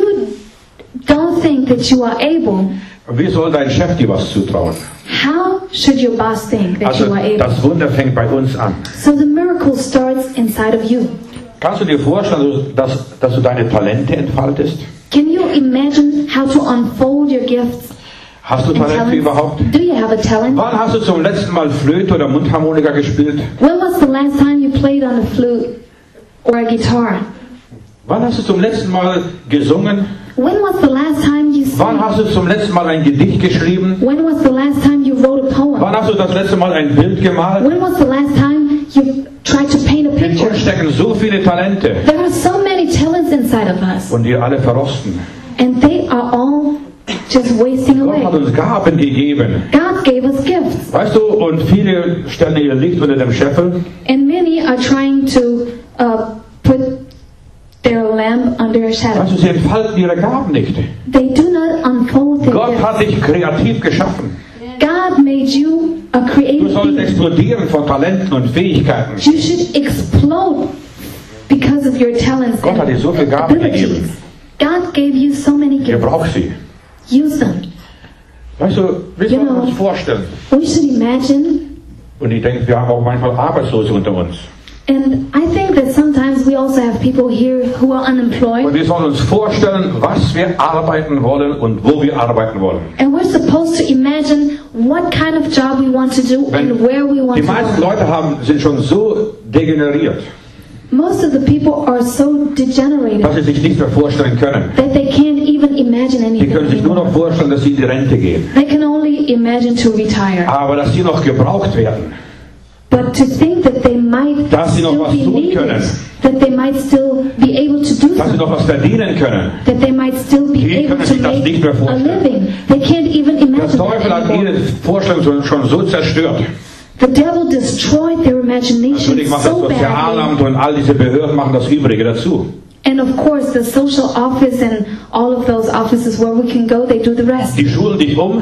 don't think that you are able, wie soll dein Chef dir was zutrauen? how should your boss think that Also you are able? das Wunder fängt bei uns an. So the miracle starts inside of you. Kannst du dir vorstellen, dass, dass du deine Talente entfaltest? Can you imagine how to unfold your gifts Hast du and Talente talents? überhaupt? Do you have a talent? Wann hast du zum letzten Mal Flöte oder Mundharmonika gespielt? When was the last time you played on a flute or a guitar? Wann hast du zum letzten Mal gesungen? When was the last time you Wann sang? hast du zum letzten Mal ein Gedicht geschrieben? When was the last time you wrote a poem? Wann hast du das letzte Mal ein Bild gemalt? When was the last time you tried to paint a In picture? uns stecken so viele Talente There are so many talents inside of us, und die alle verrosten. and they are all just wasting Gott hat away. uns Gaben gegeben. God gave us gifts, Weißt du, und viele stellen ihr Licht unter dem Scheffel. and many are trying to uh, put their lamp under a shadow. Weißt du, sie entfalten ihre Gaben nicht. They do not unfold their Gott gifts. hat dich kreativ geschaffen. God made you a Du creative sollst being. explodieren von Talenten und Fähigkeiten. You should explode because of your talents Gott hat dir so viele and Gaben gegeben. abilities. God gave you so many Ihr gifts. braucht sie. Use them. Weißt du, wir You sollen know. uns vorstellen. We should imagine, Und ich denke, wir haben auch manchmal Arbeitslose unter uns. and I think that sometimes we also have people here who are Und unemployed, wir sollen uns vorstellen, was wir arbeiten wollen und wo wir arbeiten wollen. and we're supposed to imagine what kind of job we want to do and where we want Die to meisten work. Leute haben, sind schon so degeneriert, Most of the people are so degenerated dass sie sich nicht mehr vorstellen können. that they can't even imagine Die anything können sich nur anymore. noch vorstellen, dass sie in die Rente gehen. They can only imagine to retire. Aber dass sie noch gebraucht werden, But to think that they might Dass sie noch still was be tun needed, können. that they might still be able to do dass sie noch something, was verdienen können. that they might still be Die able können to sich das make nicht mehr a vorstellen. living. They can't even Der imagine Teufel that hat anymore. ihre Vorstellung schon- schon so zerstört. The devil destroyed their imagination Natürlich macht das so badly. Sozialamt und all diese Behörden machen das Übrige dazu. And of course, the social office and all of those offices where we can go, they do the rest. Die schulen dich um,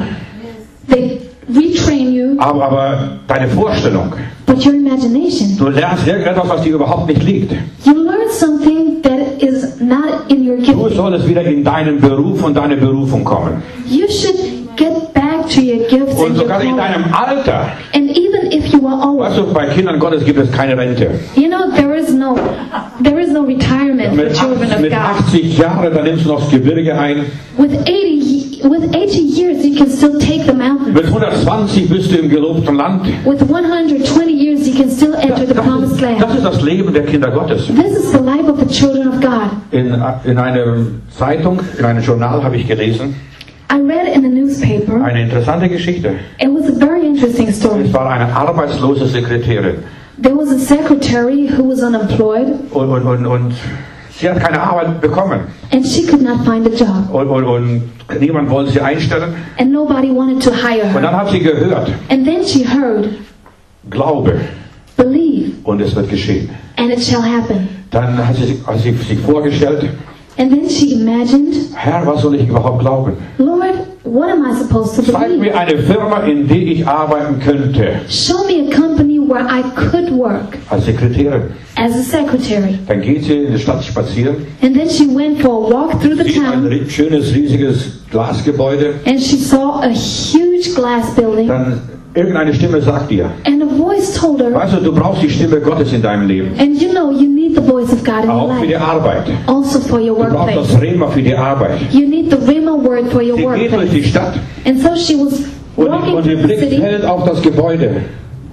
They retrain you, aber, aber deine Vorstellung, but your imagination, du lernst irgendetwas, was dir überhaupt nicht liegt. you learn something that is not in your Du gifting. solltest wieder in deinen Beruf und deine Berufung kommen. You should get back to your gifts Und and your sogar in calling. deinem Alter. And even if you are old, Weißt du, bei Kindern Gottes gibt es keine Rente. you know there is no there is no retirement for Mit, children acht, of mit God. achtzig Jahren, da nimmst du noch das Gebirge ein. With eighty with eighty years, you can still take the mountain. Mit hundertzwanzig bist du im gelobten Land. With one hundred twenty years, you can still enter Das, the das, promised ist, land. das ist das Leben der Kinder Gottes. This is the life of the children of God. In, in einer Zeitung, in einem Journal habe ich gelesen, I read in a newspaper. eine interessante Geschichte. It was a very interesting story. Es war eine arbeitslose Sekretärin. There was a secretary who was unemployed, Und, und, und, und sie hat keine Arbeit bekommen. and she could not find a job, Und, und, und niemand wollte sie einstellen. and nobody wanted to hire Und her. dann hat sie gehört, And then she heard, Glaube "Believe, und es wird geschehen. and it shall happen." Dann hat sie, hat sie sich vorgestellt, And then she imagined, Herr, was soll ich überhaupt glauben? "Lord, what am I supposed to Zeig believe? mir eine Firma, in die ich arbeiten könnte. Show me a company where I could work Als Sekretärin. as a secretary." Dann geht sie in die Stadt spazieren, And then she went for a walk through the sieht ein town, ri- schönes, riesiges Glasgebäude. and she saw a huge glass building, Dann irgendeine Stimme sagt ihr, and a voice told her, weißt du, du brauchst die Stimme Gottes in deinem Leben. and you know you need the voice of God in your Auch für die life, Arbeit. also for your Du brauchst workplace. das Rema für die Arbeit. You need the Rhema word for your Sie geht durch workplace. die Stadt And so she was und, walking und through ihr the Blick city, fällt auf das Gebäude.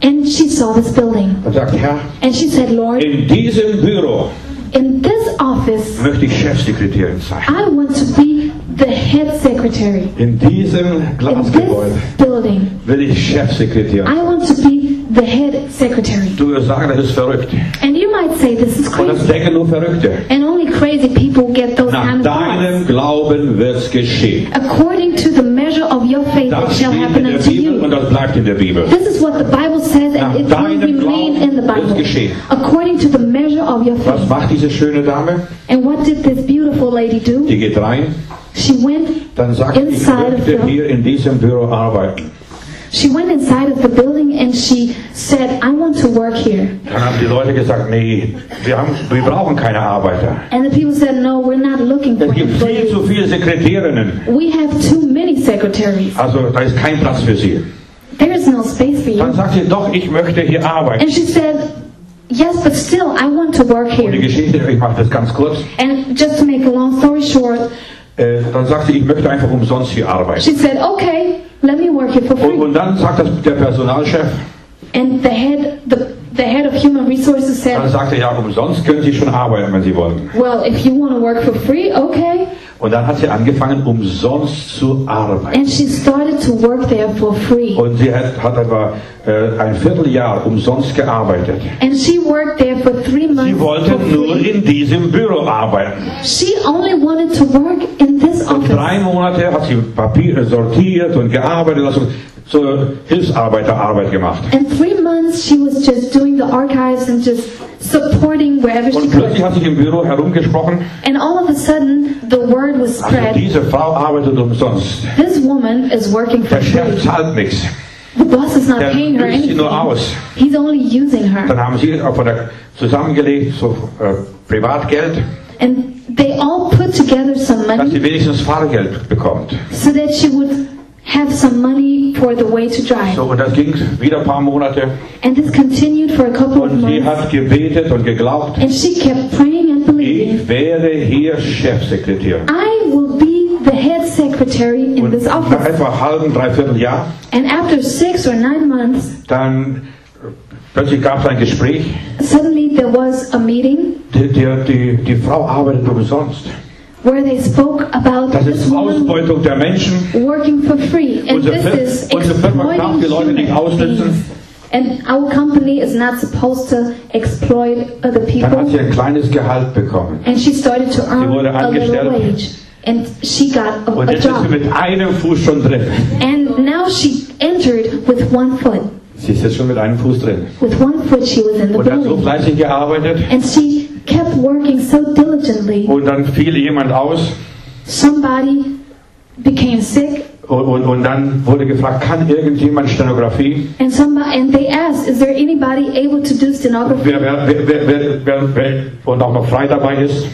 And she saw this building. Und sagt, Herr, And she said, Lord, in diesem Büro in this office, möchte ich Chefsekretärin sein. I want to be the head secretary. In diesem In Glasgebäude this building, will ich Chefsekretärin sein. I want to be the head secretary. Du wirst sagen, das ist verrückt. And you might say, this is Und das crazy. denken nur Verrückte. And only crazy people get those Nach kind of thoughts. deinem Glauben wird's geschehen. According to the measure of your faith, it Das shall steht happen in der unto Bibel und you. das bleibt in der Bibel. This is what the Bible says, Nach and it will deinem remain Glauben in the wird's Bible. geschehen. According to the measure of your Was faith. macht diese schöne Dame? And what did this beautiful lady do? Die geht rein, She went dann sagt sie, ich Inside of möchte the- hier in diesem Büro arbeiten. She went inside of the building and she said, I want to work here. Dann haben die Leute gesagt, nee, wir, haben, wir brauchen keine Arbeiter. And the people said, no, we're not looking for Es gibt viel employees. zu viele Sekretärinnen. We have too many secretaries. Also da ist kein Platz für sie. There is no space for Dann you. sagt sie, doch, ich möchte hier arbeiten. And she said, yes, but still, I want to work Und die here. Geschichte, ich mache das ganz kurz. And just to make a long story short, Äh, dann sagt sie, ich möchte einfach umsonst hier arbeiten. she said, okay, let me work here for Und, free. und dann sagt das der Personalchef, And the head, the, the head of human resources dann said, sagt er, ja, umsonst können Sie schon arbeiten, wenn Sie wollen. well, if you want to work for free, okay. Und dann hat sie angefangen, umsonst zu arbeiten. And she started to work there for free. Und sie hat, hat etwa äh, ein Vierteljahr umsonst gearbeitet. And she worked there for three Sie months wollte for nur free. in diesem Büro arbeiten. She only wanted to work in this Und office. drei Monate hat sie Papiere sortiert und gearbeitet, also so Hilfsarbeiterarbeit gemacht. And three months she was just doing the archives and just supporting wherever she Und plötzlich could. hat sich im Büro herumgesprochen, And all of a sudden, the word was also spread. diese Frau arbeitet umsonst. This woman is working for Der Chef free. zahlt nichts. The boss is not Der paying her nützt sie anything. nur aus. He's only using her. Dann haben sie auch von der zusammengelegt, so äh, Privatgeld, And they all put together some dass money sie wenigstens Fahrgeld bekommt. so that she would have some money for the way to drive. So, und das ging wieder ein paar Monate. And this continued for a couple of Und sie months. hat gebetet und geglaubt, And she kept praying and believing, ich werde hier Chefsekretärin. I will be the head secretary in Und this nach office. etwa einem halben, dreiviertel Jahr, And after six or nine months, dann äh, plötzlich gab es ein Gespräch. suddenly there was a meeting Die, die, die, die Frau arbeitet umsonst. where they spoke about Das this ist woman Ausbeutung der Menschen. working for free. And Unsere this Fir- is unsere Firma exploiting darf die Leute nicht human ausnutzen. beings. And our company is not supposed to exploit other Dann hat sie people. ein kleines Gehalt bekommen. And she started to earn wurde a little angestellt. wage. And she got a, Und a jetzt ist sie job. mit einem Fuß schon drin. And now she entered with one foot. Sie ist jetzt schon mit einem Fuß drin. With one foot she was in the Und hat so building. fleißig gearbeitet. And she kept working so diligently. Und dann fiel jemand aus. Somebody became sick. Und, und, und dann wurde gefragt, kann irgendjemand Stenografie? And somebody, and they asked, is there anybody able to do stenography? Wer, wer, wer, wer, wer, wer, wer und auch noch frei dabei ist?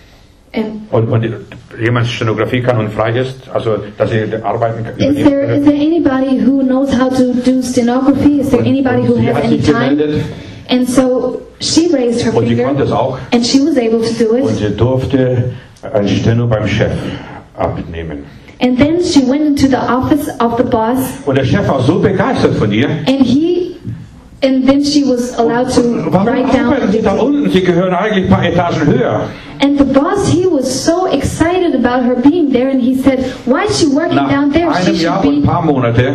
And Und, und jemand Stenografie kann und frei ist? Also, dass sie arbeiten kann. is there is there anybody who knows how to do stenography? Is there anybody who Sie has hat any sich time? gemeldet And so she raised her und sie konnte es finger, auch. and she was able to do Und it. sie durfte ein Steno beim Chef abnehmen. And then she went into the office of the boss, Und der Chef war so begeistert von ihr. and he, and then she was allowed to Warum write down. arbeiten Sie da unten? Sie gehören eigentlich ein paar Etagen höher. And the boss, he was so excited about her being there, and he said, "Why is she working Nach down there? She einem Jahr should und ein be, paar Monate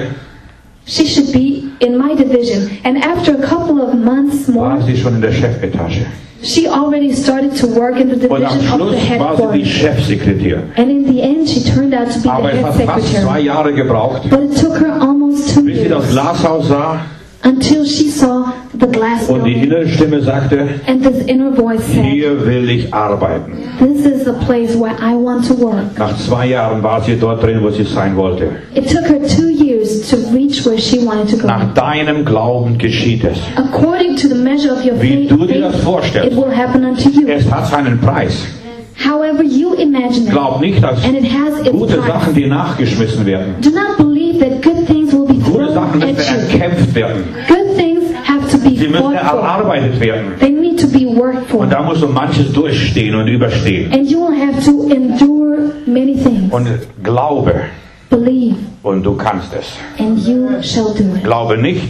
she should be in my division." And after a couple of months war more, sie schon in der Chefetage. she already started to work in the Und am division of the Schluss war sie die headquarters. Chefsekretärin. And in the end, she turned out to be the Aber es head hat fast zwei secretary. Jahre gebraucht, But it took her almost two bis sie das years Glashaus sah until she saw the glass und die building. innere Stimme sagte, And this inner voice said, hier will ich arbeiten. "This is the place where I want to work." Nach zwei Jahren war sie dort drin, wo sie sein wollte. It took her two years to reach where she wanted to go. Nach deinem Glauben geschieht es. According to the measure of your Wie faith, du dir das vorstellst. it will happen unto you. Es hat seinen Preis. However you imagine it, Glaub nicht, dass and it has its gute price. Sachen dir nachgeschmissen werden. Do not believe that good things will be Gute thrown Sachen müssen at you. erkämpft werden. Good things have to be Sie müssen fought for. erarbeitet werden. They need to be worked for. Und da muss so manches durchstehen und überstehen. And you will have to endure many things. Und glaube Believe, und du kannst es. and you shall do it. Glaube nicht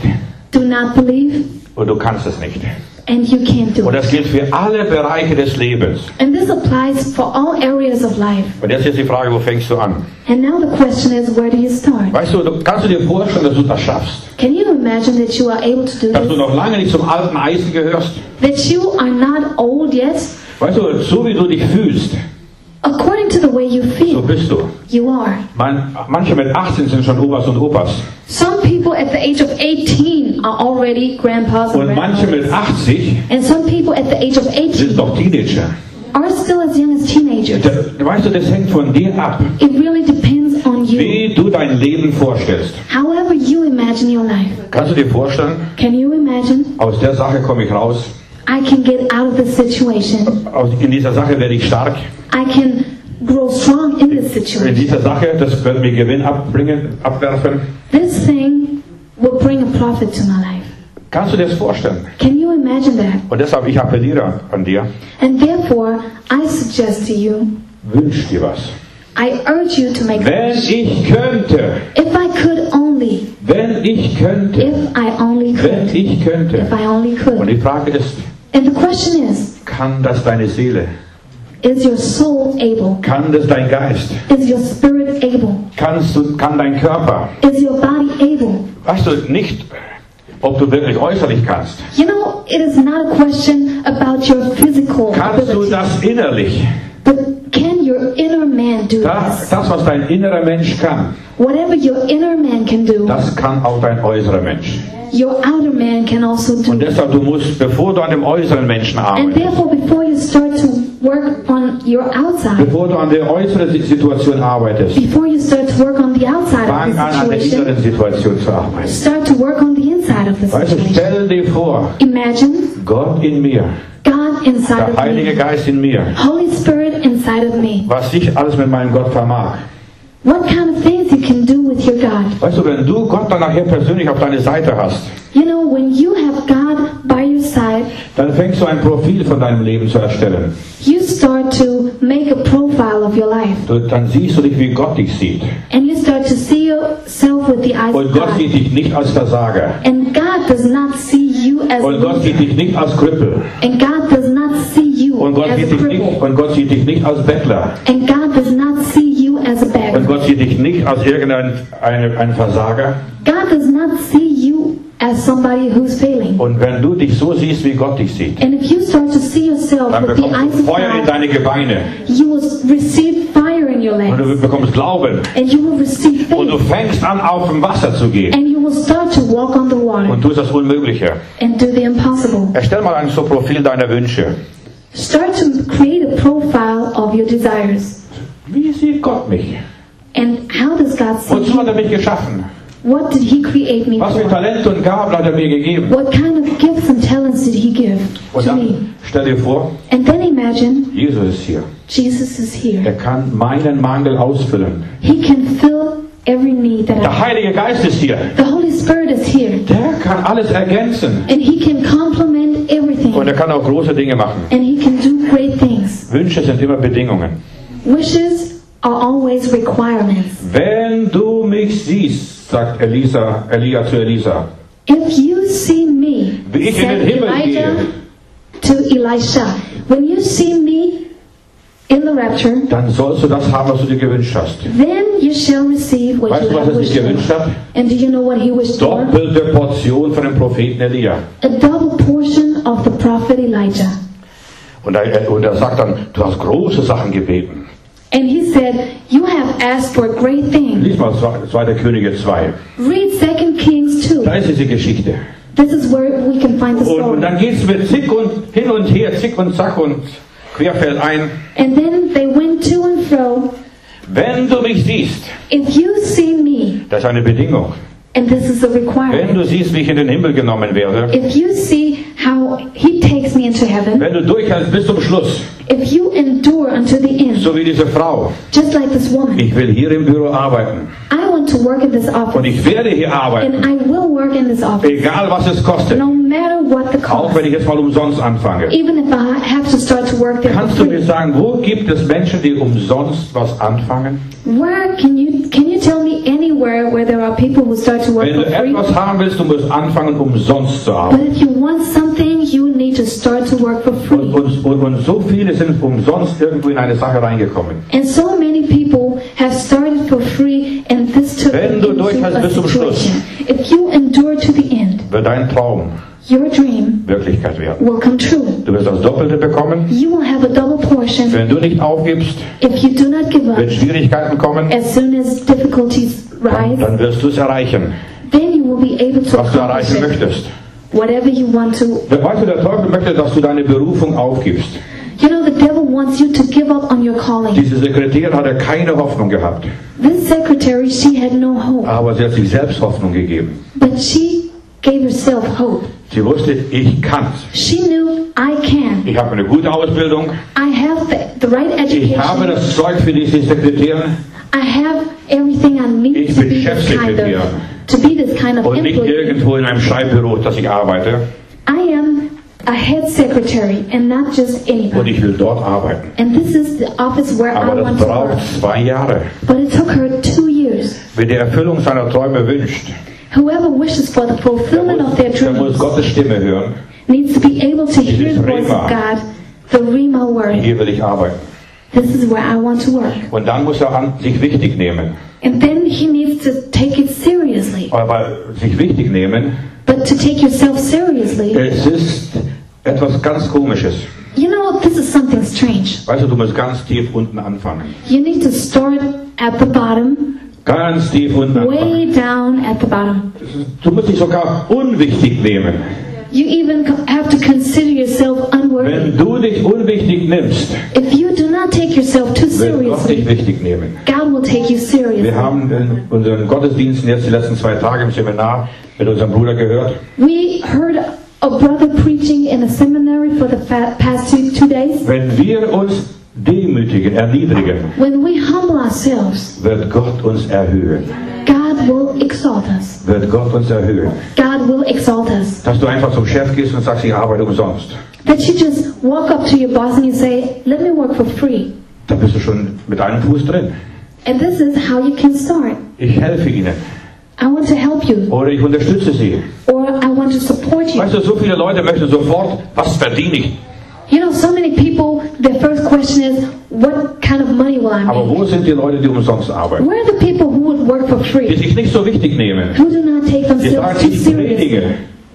do not believe, und du kannst es nicht. and you can't do Und it. das gilt für alle Bereiche des Lebens. And this applies for all areas of life. Und jetzt ist die Frage, wo fängst du an? And now the question is, where do you start? Weißt du, du kannst du dir vorstellen, dass du das schaffst? Can you imagine that you are able to do Dass du this? noch lange nicht zum alten Eisen gehörst? That you are not old yet? Weißt du, so wie du dich fühlst, According to the way you so feel, bist du. you are. Man, manche mit achtzehn sind schon Opas und Opas. Some people at the age of eighteen are already grandpas and Und manche grandmothers. mit achtzig And some people at the age of sind eighteen noch Teenager. are still as young as teenagers. Da, weißt du, das hängt von dir ab, It really depends on you. wie du dein Leben vorstellst. However you imagine your life. Kannst du dir vorstellen, Can you imagine? aus der Sache komme ich raus, I can get out of this situation. aus, in dieser Sache werde ich stark, I can grow strong in this in situation. dieser Sache, das wird mir Gewinn abbringen, abwerfen. This thing will bring a profit to my life. Kannst du dir das vorstellen? Can you imagine that? Und deshalb, ich appelliere an dir, And therefore, I suggest to you, wünsch dir was. I urge you to make a Wenn wish. ich könnte, If I could only, wenn ich könnte, if I only wenn could, ich könnte. if I only Und could. die Frage ist, And the question is, kann das deine Seele? is your soul able? Kann das dein Geist? Is your spirit able? Kannst du, kann dein Körper? Is your body able? Weißt du nicht, ob du wirklich äußerlich kannst. You know, it is not a question about your physical Kannst du ability, das innerlich? but can your inner man do Das, this? das, was dein innerer Mensch kann, Whatever your inner man can do, das kann auch dein äußerer Mensch. your outer man can also Und do. deshalb, du musst, bevor du an dem äußeren Menschen And arbeitest, therefore, before you start to work on your outside, bevor du an der äußeren Situation arbeitest, before you start to work on the outside fang of an, the an der situation, inneren Situation zu arbeiten. start to work on the inside of the Weißt du, situation. stell dir vor, Imagine Gott in mir, God inside der of Heilige me, Geist in mir, Holy Spirit inside of me. was ich alles mit meinem Gott vermag. What kind of things you can do with your God? Weißt du, wenn du Gott dann nachher persönlich auf deine Seite hast, You know, when you have God by your side, dann fängst du ein Profil von deinem Leben zu erstellen. you start to make a profile of your life. Du, dann siehst du dich, wie Gott dich sieht. And you start to see yourself with the eyes of Und Gott God. sieht dich nicht als Versager. And God does not see you as a Und Gott sieht loser. dich nicht als Krüppel. And God does not see you Und Gott as a sieht dich nicht, cripple. und Gott sieht dich nicht als Bettler. And God does not see you as a Und beggar. Gott sieht dich nicht als irgendein eine, ein Versager. God does not see you as somebody who's failing. Und wenn du dich so siehst, wie Gott dich sieht, And if you start to see yourself dann with the bekommst eyes du of Feuer in God, deine Gebeine. you will receive fire in your Und du legs. bekommst Glauben. And you will receive Und du faith. fängst an, auf dem Wasser zu gehen. And you will start to walk on the water Und tust das Unmögliche. and do the impossible. Erstell mal ein so Profil deiner Wünsche. Start to create a profile of your desires. Wie sieht Gott mich? And how does God see Wozu hat er you? mich geschaffen? What did He create me Was für for? Talente und Gaben hat er mir gegeben? What kind of gifts and talents did He give Und to me? dann stell dir vor, And then imagine Jesus ist hier. Jesus is here. Er kann meinen Mangel ausfüllen. He can fill every need that I Der have. Heilige Geist ist hier. The Holy Spirit is here. Der kann alles ergänzen. And He can complement everything. Und er kann auch große Dinge machen. And He can do great things. Wünsche sind immer Bedingungen. Wishes are always requirements. Wenn du mich siehst, sagt Elisa, Elia zu Elisa, If you see me, wie ich in den said Himmel Elijah gehe, to Elisha, when you see me in the rapture, dann sollst du das haben, was du dir gewünscht hast. then you shall receive what Weißt you du, was have er sich wished gewünscht for. hat? And do you know what he wished for? Doppelte Portion von dem Propheten Elia. A double portion of the prophet Elijah. Und er, und er sagt dann, du hast große Sachen gebeten. And he said, you have asked for great things. Lies mal zweiter Könige zwei. Read Second Kings two. Da ist diese Geschichte. This is where we can find the Und, und story. dann geht es mit Zick und hin und her, Zick und Zack und querfeldein. And then they went to and fro. Wenn du mich siehst, If you see me, das ist eine Bedingung. and this is a Wenn requirement. du siehst, wie ich in den Himmel genommen werde, If you see how he takes me into heaven, wenn du durchhältst bis zum Schluss, if you endure unto the end, so wie diese Frau, just like this woman, ich will hier im Büro arbeiten I want to work in this und office, ich werde hier arbeiten, and I will work in this office, egal was es kostet, no matter what the auch cost, wenn ich jetzt mal umsonst anfange. even if I have to start to work there for Kannst du mir free. sagen, wo gibt es Menschen, die umsonst was anfangen? Where can you can you tell me anywhere where there are people who start to work Wenn du for free. etwas haben willst, du musst anfangen, umsonst zu But arbeiten. if you want something, you need to start to work for Und, free. und, und, und so viele sind umsonst irgendwo in eine Sache reingekommen. And so many people have started for free, and this took Wenn them du into durchhältst a bis zum Schluss. situation. If you endure to the end, Wird dein Traum your dream Wirklichkeit werden. will come true. Du wirst das Doppelte bekommen. You will have a double portion Wenn du nicht aufgibst, if you do not give wenn up. Schwierigkeiten kommen, As soon as difficulties dann, rise, dann wirst du es erreichen, then you will be able to was du accomplish erreichen it. möchtest. Whatever you want to. Der, weißt du, der Teufel möchte, dass du deine Berufung aufgibst. You know, the devil wants you to give up on your calling. Diese Sekretärin hatte keine Hoffnung gehabt, This secretary, she had no hope, aber sie hat sich selbst Hoffnung gegeben. but she gave herself hope. Sie wusste, ich kann's. She knew, I can. Ich habe eine gute Ausbildung. I have the, the right Ich habe education. das Zeug für diese Sekretärin I have everything I need Ich to bin be this kind Chefsekretär. of, to be this kind of und nicht employee. irgendwo in einem Schreibbüro, dass ich arbeite. I am a head secretary and not just Und anybody. ich will dort arbeiten. And this is the office where I Aber want das to work. braucht zwei Jahre. But it took her two years. Wer die Erfüllung seiner Träume wünscht, Whoever wishes for the der fulfillment of their muss, der muss dreams Gottes Stimme hören. needs to be able to hear Dieses the voice Rema. of God, the Rema word. Hier will ich arbeiten. This is where I want to work. Und dann muss er an, sich wichtig nehmen. And then he needs to take it seriously. Aber sich wichtig nehmen, But to take yourself seriously, es ist etwas ganz Komisches. you know, this is something strange. Weißt du, du musst ganz tief unten anfangen. You need to start at the bottom, Ganz tief unten anfangen. way down at the bottom. Du musst dich sogar unwichtig nehmen. You even co- have to consider yourself unworthy. Wenn du dich unwichtig nimmst, If you do not take yourself too wird Gott dich seriously, wichtig nehmen. God will take you seriously. Wir haben in unseren Gottesdiensten jetzt die letzten zwei Tage im Seminar mit unserem Bruder gehört. We heard a brother preaching in a seminary for the fa- past two, two days. Wenn wir uns demütigen, erniedrigen, When we humble ourselves, wird Gott uns erhöhen. God will exalt us. Wird Gott uns erhöhen. God will exalt us. Dass du einfach zum Chef gehst und sagst, ich arbeite umsonst. That you just walk up to your boss and you say, let me work for free. Da bist du schon mit einem Fuß drin. And this is how you can start. Ich helfe ihnen. I want to help you, Oder ich unterstütze sie. or I want to support you. Weißt du, so viele Leute möchten sofort, was verdiene ich? You know, so many people, their first question is, what kind of money will I Aber make? wo sind die Leute, die umsonst arbeiten? Where are the people who would work for Die free, sich nicht so wichtig nehmen. who do not take Die sagen, themselves too ich seriously, predige.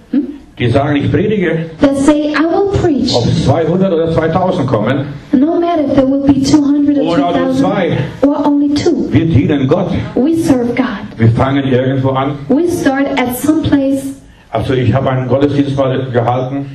Die sagen, ich predige, that say, I will preach, ob es zweihundert oder zweitausend kommen. no matter if there will be two hundred or Oder nur two zwei. thousand or only two. Wir dienen Gott. We serve God. Wir fangen irgendwo an. We start at some place. Also ich habe einen Gottesdienst mal gehalten.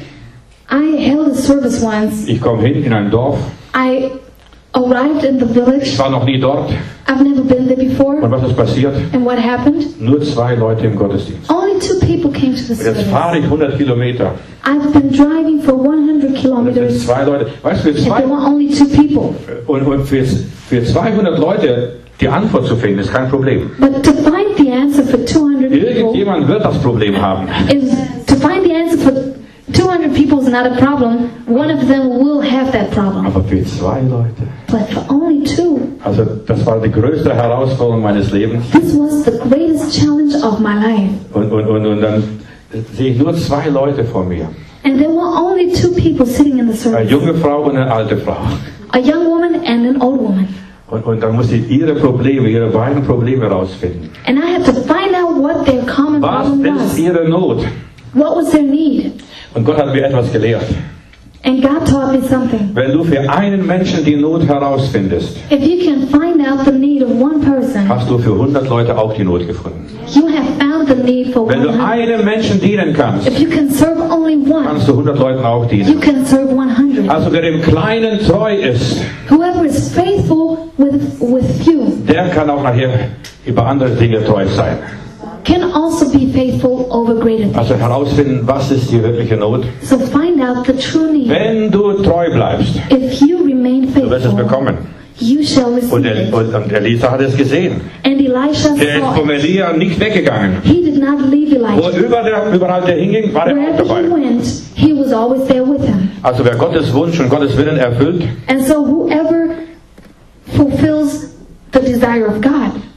I held a service once. Ich komme hin in ein Dorf. I arrived in the Ich village. war noch nie dort. I've never been there before. Und was ist passiert? And what happened? Nur zwei Leute im Gottesdienst. Only two people came to the Und jetzt service. fahre ich hundert Kilometer. I've been driving for one hundred Und es sind kilometers, zwei Leute. Weißt du, für, and zwei, there were only two people. und, und für, für zweihundert Leute die Antwort zu finden, ist kein Problem. But to find the answer for two hundred people Irgendjemand wird das Problem haben. is to find the answer for two hundred people is not a problem. One of them will have that problem. Aber für zwei Leute. But for only two, Also das war die größte Herausforderung meines Lebens. this was the greatest challenge of my life. Und, und, und, und dann sehe ich nur zwei Leute vor mir. And there were only two people sitting in the Eine service. junge Frau und eine alte Frau. A young woman and an old woman. Und, und dann muss ich ihre Probleme, ihre beiden Probleme herausfinden. And I had to find out what their common Was problem ist was. ihre Not? What was their need? Und Gott hat mir etwas gelehrt. And God taught me something. Wenn du für einen Menschen die Not herausfindest, If you can find out the need of one person, hast du für hundert Leute auch die Not gefunden. you have found the need for Wenn du one hundred. einem Menschen dienen kannst, If you can serve only one, kannst du hundert Leuten auch you dienen. can serve one hundred. Also wer dem Kleinen treu ist, Whoever is faithful with, with few der kann auch nachher über andere Dinge treu sein. can also be faithful over greater things. Also herausfinden, was ist die wirkliche Not. So find out the true need. Wenn du treu bleibst, If you remain du wirst es faithful, bekommen. you shall Und, receive der, it. und, und Elisa hat es gesehen. And Elisha Der ist saw vom it. Elia nicht weggegangen. He did not leave Wo Elijah. überall, überall der hinging, war er auch Wherever he dabei. went, he was always there with him. Also wer Gottes Wunsch und Gottes Willen erfüllt, And so whoever fulfills the desire of God,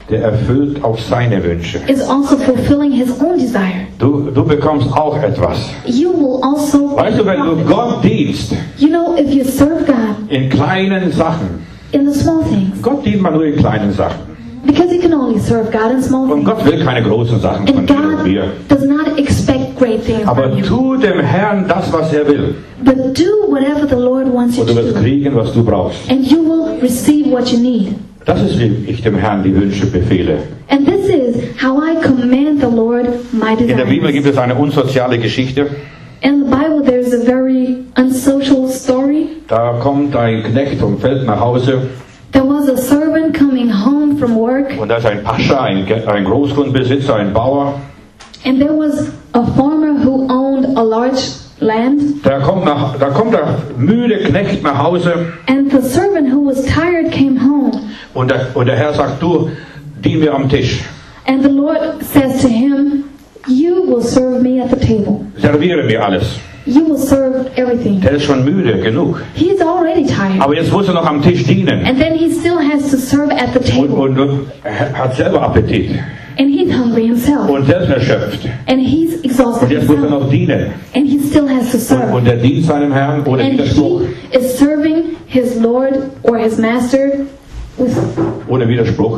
der erfüllt auch seine Wünsche. is also fulfilling his own desire. Du, du bekommst auch etwas. You will also Weißt du, wenn du Gott dienst, You know, if you serve God in kleinen Sachen, in the small things, Gott dient man nur in kleinen Sachen. because you can only serve God in small Und things. Gott will keine großen Sachen von And dir und God mir. does not expect great things Aber from you. tu dem Herrn das, was er will. But do whatever the Lord wants you Und du to wirst do. kriegen, was du brauchst. And you will receive what you need. Das ist, wie ich dem Herrn die Wünsche befehle. And this is how I command the Lord my In der Bibel gibt desires. es eine unsoziale Geschichte. In the Bible there's a very unsocial story. Da kommt ein Knecht vom Feld nach Hause There was a servant coming home from work, und da ist ein Pascha, ein, ein Großgrundbesitzer, ein Bauer. and there was a farmer who owned a large land. Da kommt, nach, da kommt der müde Knecht nach Hause And the servant who was tired came home. und der, und der Herr sagt, du, dien mir am Tisch. And the Lord says to him, you will serve me at the table. Serviere mir alles. You will serve everything. Der ist schon müde genug. He's already tired. Aber jetzt muss er noch am Tisch dienen. And then he still has to serve at the Und, table. und, und er hat selber Appetit. And he's hungry himself. Und selbst erschöpft. And he's Und exhausted jetzt muss er himself. noch dienen. And he still has to Und, serve. und er dient seinem Herrn ohne And Widerspruch. he is serving his Lord or his master with, Ohne Widerspruch.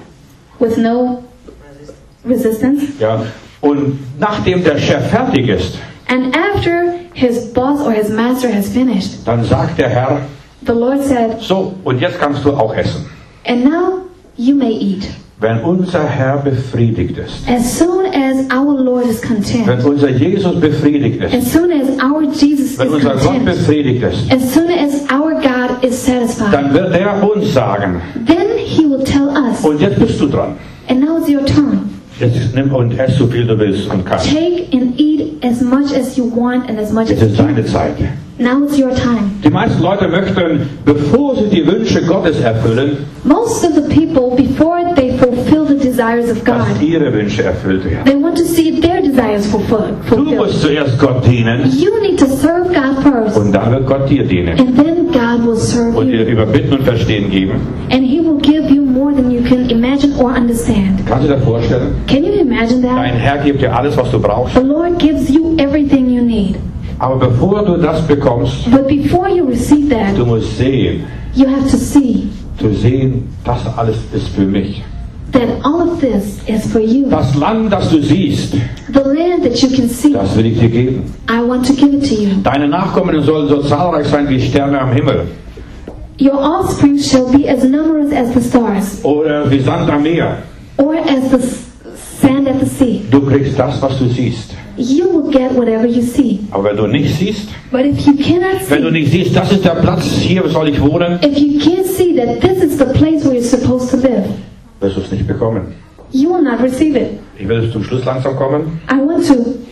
with no resistance. Ja. Und nachdem der Chef fertig ist, And after his boss or his master has finished, dann sagt der Herr, the Lord said, so, und jetzt kannst du auch essen. and now you may eat. Wenn unser Herr befriedigt ist, As soon as our Lord is wenn content, unser Jesus befriedigt ist, as soon as our Jesus wenn is unser Gott content, befriedigt ist, as soon as our God is satisfied, dann wird er uns sagen, then he will tell us, und jetzt bist du dran. and now it's your turn. Jetzt nimm und ess so viel du willst und kannst. Take and eat as much as you want and as much Jetzt as you ist deine can. Zeit. Now it's your time. Die meisten Leute möchten, bevor sie die Wünsche Gottes erfüllen, Most of the people, before they fulfill the desires of dass God, ihre Wünsche erfüllt werden. they want to see their desires fulfilled. Du fulfilled. musst zuerst Gott dienen You need to serve God first, und dann wird Gott dir dienen and then God will serve und dir you. Überbitten und Verstehen geben. And He will give you more than you can imagine or understand. Kannst du dir das vorstellen? Can you imagine Dein that? Herr gibt dir alles, was du brauchst. The Lord gives you everything you need. Aber bevor du das bekommst, But before you receive that, du musst sehen, you have to see zu sehen, das alles ist für mich. that all of this is for you. Das Land, das du siehst, The land that you can see, das will ich dir geben. I want to give it to you. Deine Nachkommen sollen so zahlreich sein wie Sterne am Himmel Your offspring shall be as numerous as the stars, oder wie Sand am Meer. or as the s- sand at the sea. Du kriegst das, was du siehst. You will get whatever you see. Aber wenn du nicht siehst, But if you cannot wenn du see, nicht siehst, das ist der Platz, hier soll ich wohnen, if you can't see that this is the place where you're supposed to live, wirst du es nicht bekommen. you will not receive it. Ich will zum Schluss langsam kommen. I want to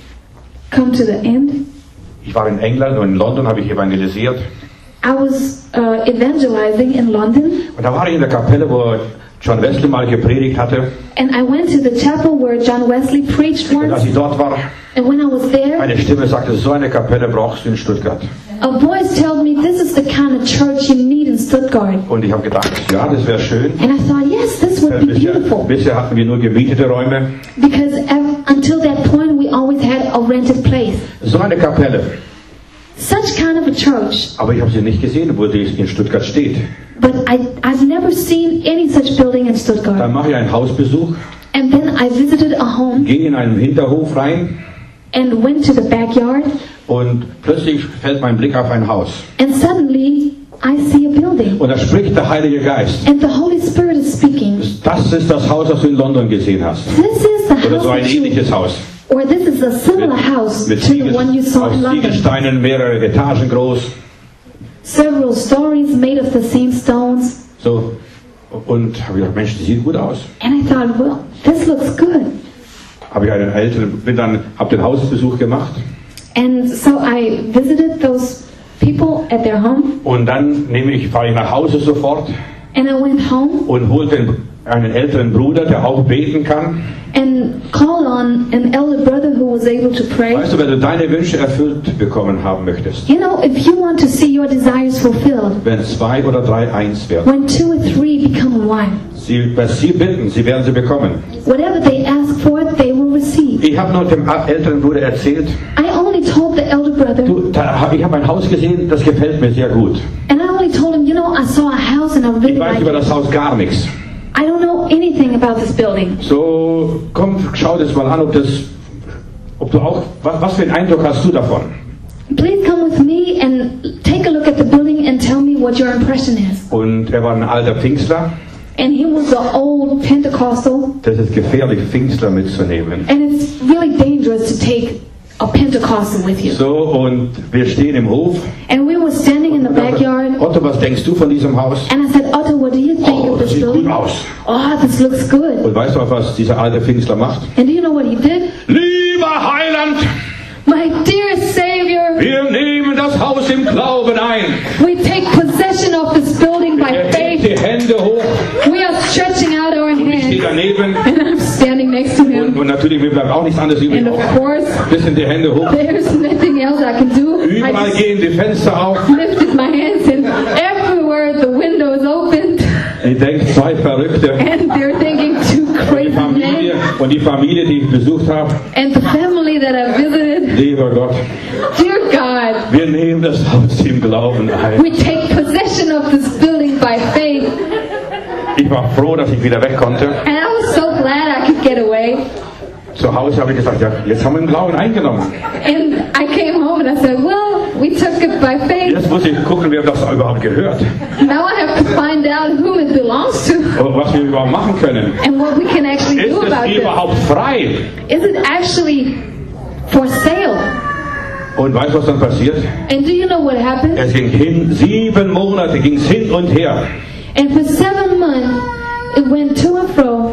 come to the end. Ich war in England und in London habe ich evangelisiert. I was uh, evangelizing in London, Und da war ich in der Kapelle, wo John Wesley mal gepredigt hatte. and I went to the chapel where John Wesley preached Und als once. ich dort war, And when I was there, eine Stimme sagte, so eine Kapelle brauchst du in Stuttgart. a voice told me, this is the kind of church you need in Stuttgart. Und ich habe gedacht, ja, das wäre schön. And I thought, yes, this would be Bisher, beautiful. bisher hatten wir nur gemietete Räume. Because ev- until that point, we always had a rented place. So eine Kapelle. Such kind of a church. Aber ich habe sie nicht gesehen, wo sie in Stuttgart steht. But I, I've never seen any such building in Dann Stuttgart. mache ich einen Hausbesuch, And then I visited a home gehe in einen Hinterhof rein and went to the backyard. und plötzlich fällt mein Blick auf ein Haus. And suddenly, I see a building. Und da spricht der Heilige Geist. And the Holy Spirit is speaking. Das ist das Haus, das du in London gesehen hast. This is the Oder house so ein that you, ähnliches Haus. or this is a similar house Mit to the one you Ziegel, saw aus in London. Ziegelsteinen, mehrere Etagen groß. Several stories made of the same stones. So. Und habe ich gedacht, Mensch, das sieht gut aus. And I thought, well, this looks good. Habe ich einen älteren, bin dann, habe den Hausbesuch gemacht. And so I visited those people at their home. Und dann nehme ich, fahre ich nach Hause sofort And I went home und holte den, einen älteren Bruder, der auch beten kann. and called on an elder brother who was able to pray. Weißt du, wenn du deine Wünsche erfüllt bekommen haben möchtest, You know, if you want to see your desires fulfilled, wenn zwei oder drei eins werden, when two or three become one, sie, was sie bitten, sie werden sie bekommen. whatever they ask for, they will receive. Ich habe nur dem älteren Bruder erzählt, I only told the elder brother, du, da hab, ich habe ein Haus gesehen, das gefällt mir sehr gut. and I only told him, you know, I saw a house and I really Ich weiß like über it. das Haus gar nichts. I don't know anything about this building. So, komm, schau das mal an, ob das, ob du auch, was, was für einen Eindruck hast du davon? Please come with me and take a look at the building and tell me what your impression is. Und er war ein alter Pfingstler. And he was an old Pentecostal, Das ist gefährlich, Pfingstler mitzunehmen. and it's really dangerous to take a Pentecostal with you. So, und wir stehen im Hof. And we were standing in the backyard, Otto, was denkst du von diesem Haus? and I said, Otto, what do you think Oh, of das this sieht gut building? aus. Oh, this looks good. Und weißt du, was dieser alte Pfingstler macht? And do you know what he did? Lieber Heiland, My dear Savior, wir nehmen das Haus im Glauben ein. we take possession of this building by Er hebt die faith. Hände hoch We are stretching out our und ich stehe hands. daneben. And I'm standing next to Und, him. und natürlich, mir bleibt auch nichts anderes übrig. And of course, Bisschen die Hände hoch. there's nothing else I can do. I Überall just gehen die Fenster auf. lifted my hands, and everywhere the windows opened. Ich denke, zwei Verrückte. And they're thinking two Die crazy Familie, men. und die Familie, die ich besucht habe. And the family that I visited, Lieber Gott, dear God, wir nehmen das Haus im Glauben ein. we take possession of this building by faith. Ich war froh, dass ich wieder weg konnte. And I was so glad I could get away. Zu Hause habe ich gesagt, ja, jetzt haben wir den Glauben eingenommen. And I came home and I said, well, we took it by faith. Jetzt muss ich gucken, wer das überhaupt gehört. Now I have to find out whom it belongs to Und was wir überhaupt machen können. and what we can actually Ist do es about this. überhaupt frei? Is it actually for sale? Und weißt du, was dann passiert? And do you know what happened? Es ging hin, sieben Monate ging es hin und her. And for seven months, it went to and fro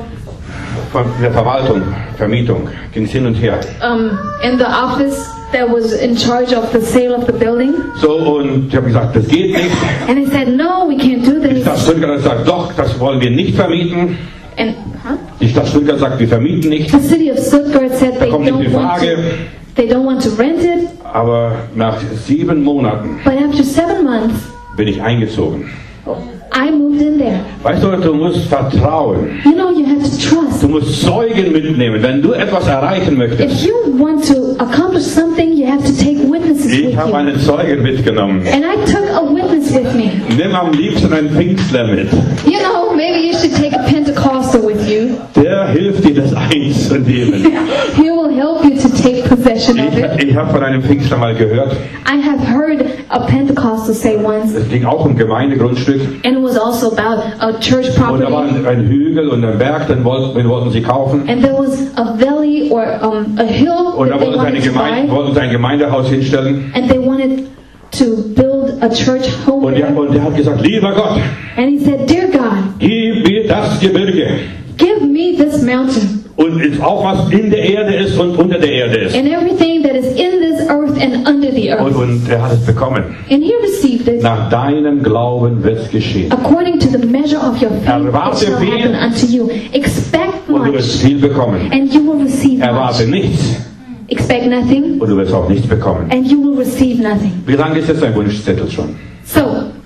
Von der Verwaltung, Vermietung, ging es hin und her. um, in the office that was in charge of the sale of the building. So, und ich habe gesagt, das geht nicht. And he said, no, we can't do Die this. Stadt Stuttgart hat gesagt, doch, das wollen wir nicht vermieten. And huh? Die Stadt Stuttgart sagt, wir vermieten nicht. the city of Stuttgart said they kommt nicht don't die want Frage. to, they don't want to rent it. Aber nach sieben Monaten But after seven months, bin ich eingezogen. I moved in there. Weißt du, du musst vertrauen. You know, you have to trust. Du musst Zeugen mitnehmen. Wenn du etwas erreichen If möchtest. you want to accomplish something, you have to take witnesses with Ich habe you. einen Zeugen mitgenommen. And I took a witness with me. Nimm am liebsten einen Pfingstler mit. You know, maybe you should take a Pentecostal with you. Der hilft dir, das einzunehmen. He will help you to take possession of it. Ich, ich habe von einem Pfingstler mal gehört. I have heard a Pentecostal say once, Es ging auch um Gemeindegrundstück. and it was also about a church Und da war property. ein, ein Hügel und ein Berg, den wollten, den wollten sie kaufen. And there was a valley or um, a hill Und da that they wollten sie, eine wanted to Gemeinde, buy, wollten sie ein Gemeindehaus hinstellen. and they wanted to build a church home Und der, there. und der hat gesagt, lieber Gott, And he said, dear God, gib mir das Gebirge. give me this mountain Und ist auch was in der Erde ist und unter der Erde ist. and everything that is in this earth and under the Und, earth. und er hat es bekommen. And he received it. Nach deinem Glauben wird es geschehen. According to the measure of your faith, it Erwarte shall viel. happen unto you. Expect Und du much, wirst viel bekommen. and you will receive Erwarte much. nichts Expect nothing, und du wirst auch nichts bekommen. and you will receive nothing. Wie lange ist jetzt dein Wunschzettel schon? So,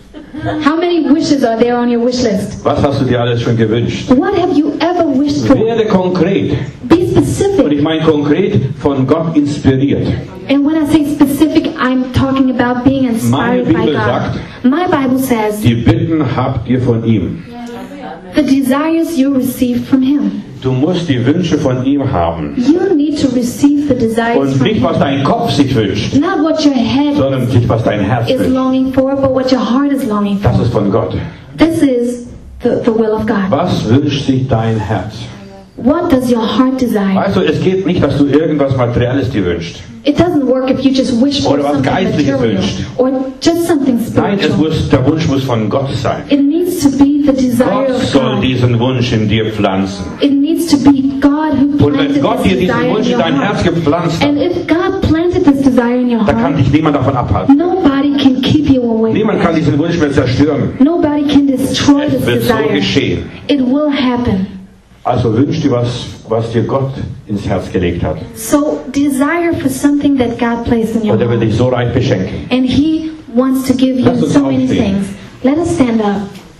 how many wishes are there on your wish list? Was hast du dir alles schon gewünscht? What have you ever wished for? Werde konkret. Be Und ich specific. meine konkret von Gott inspiriert. And when I say specific, I'm talking about being inspired Meine by Bibel God. sagt, My Bible says, Die Bitten habt ihr von ihm. the desires you received from Him. Du musst die Wünsche von ihm haben. You need to receive the desires Und from nicht, was Him. dein Kopf sich wünscht, Not what your head sondern nicht, was dein Herz is wünscht. longing for, but what your heart is longing Das for. ist von Gott. This is the, the will of God. Was wünscht sich dein Herz? What does your heart desire? Weißt du, es geht nicht, dass du irgendwas Materielles dir wünschst. It doesn't work if you just wish for Oder was something Geistliches material wünscht. or just something Nein, es spiritual. muss, der Wunsch muss von Gott sein. It needs to be the desire Gott of soll God. diesen Wunsch in dir pflanzen. It needs to be God who Und wenn planted Gott this dir diesen desire in Wunsch in your dein Herz heart. gepflanzt And hat, if God planted this desire in your da kann heart, dich niemand davon abhalten. nobody can keep you away. Niemand kann diesen Wunsch mehr zerstören. Nobody can destroy Es this wird so desire. geschehen. It will happen. Also wünsch dir was, was dir Gott ins Herz gelegt hat. So desire for something that God placed in your Und er will heart. dich so reich beschenken. And He wants to give Lass you uns so many aufstehen. things. Let us stand up.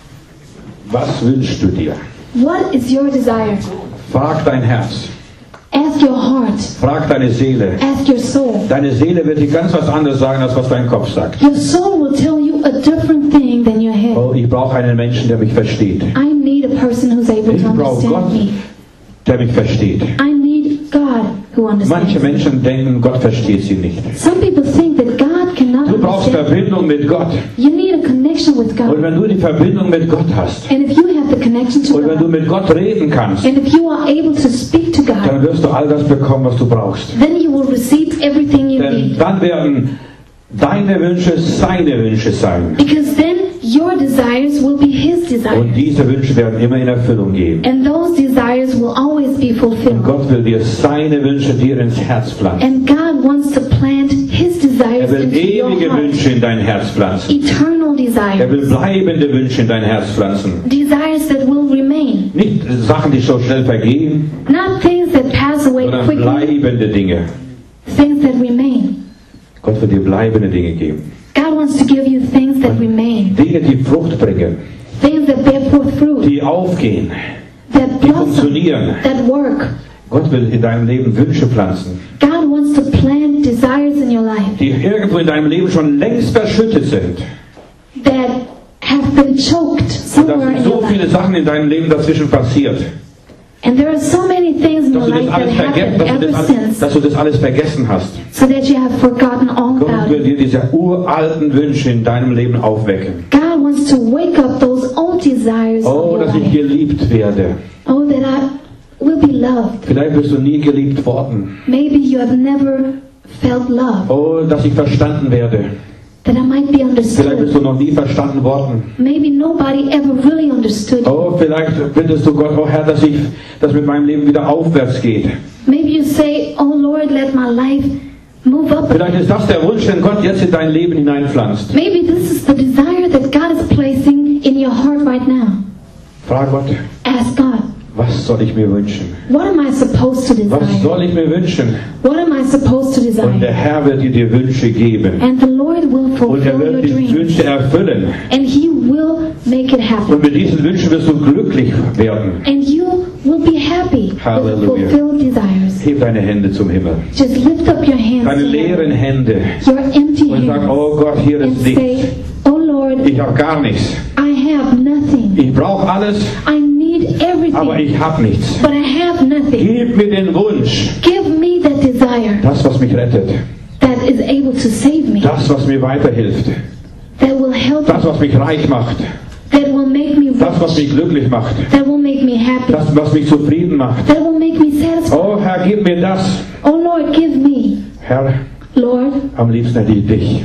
Was wünschst du dir? What is your desire? Frag dein Herz. Ask your heart. Frag deine Seele. Ask your soul. Deine Seele wird dir ganz was anderes sagen, als was dein Kopf sagt. Your soul will tell you a different thing than your head. Oh, ich brauche einen Menschen, der mich versteht. I need a person who's able Ich to brauche Gott, understand me. der mich versteht. I need God who understands Manche me. Menschen denken, Gott versteht sie nicht. Some people think that God cannot Du brauchst understand. Verbindung mit Gott. You need a connection with Und God. wenn du die Verbindung mit Gott hast And if you have the connection to und wenn du God, mit Gott reden kannst, and if you are able to speak to God, dann wirst du all das bekommen, was du brauchst. then you will receive everything you Denn need. dann werden deine Wünsche seine Wünsche sein. Because then your desires will be His Und desires. diese Wünsche werden immer in Erfüllung gehen. And those desires will always be Und fulfilled. Gott will dir seine Wünsche dir ins Herz pflanzen. And God wants to plant His Er desires will into your ewige heart. Wünsche in dein Herz pflanzen. Eternal Er will desires. bleibende Wünsche in dein Herz pflanzen. Desires that will remain. Nicht Sachen, die so schnell vergehen, Not things that pass away sondern quickly. bleibende Dinge. Things that remain. Gott wird dir bleibende Dinge geben. God wants to give you things that remain. Dinge, die Frucht bringen, Things that bear forth fruit. die aufgehen, That die blossom. funktionieren. That work. Gott will in deinem Leben Wünsche pflanzen, God wants to plant desires in your life die irgendwo in deinem Leben schon längst verschüttet sind. that have been choked Und da somewhere sind in so your viele life. Sachen in deinem Leben dazwischen passiert, And there are so many things in dass your du das life that alles, verge happened dass du ever das alles, since, dass du das alles vergessen hast. so that you have forgotten all Gott about will it. dir diese uralten Wünsche in deinem Leben aufwecken. God wants to wake up those old desires Oh, of your dass ich life. geliebt werde. Oh, that I will be loved. Vielleicht bist du nie geliebt worden. Maybe you have never felt love. Oh, dass ich verstanden werde. That I might be Vielleicht bist understood. du noch nie verstanden worden. Maybe nobody ever really understood you. Oh, vielleicht bittest du Gott, oh Herr, dass ich, dass mit meinem Leben wieder aufwärts geht. Maybe you say, oh Lord, let my life move up. Vielleicht ist das der Wunsch, den Gott jetzt in dein Leben hineinpflanzt. Maybe this is the desire that God is placing in your heart right now. Frag Gott, Ask God, was soll ich mir wünschen? what am I supposed to Was desire? soll ich mir wünschen? What am I supposed to Und der desire? Herr wird dir die Wünsche geben. And the Lord will Und er fulfill your wird die dreams. Wünsche erfüllen. And He will make it happen. Und mit diesen Wünschen wirst du glücklich werden. And you will be happy with Hallelujah. fulfilled desires. Heb deine Hände zum Himmel. Just lift up your hands Deine to leeren heaven, Hände. your empty Und sag, hands, oh Gott, hier and ist nichts. say, oh Lord, Ich habe gar nichts. I have nothing. Ich brauche alles, I need aber everything, ich habe nichts. but I have nothing. Gib mir den Wunsch, Give me that desire das, was mich rettet, that is able to save me, das, was mir weiterhilft, that will help das, me, was mich reich macht, that will make me das, was rich, mich glücklich macht, that will make me happy, das, was mich zufrieden macht. that will make me satisfied. Oh Herr, gib mir das. Oh Lord, give me. Herr, Lord, am liebsten hätte ich dich.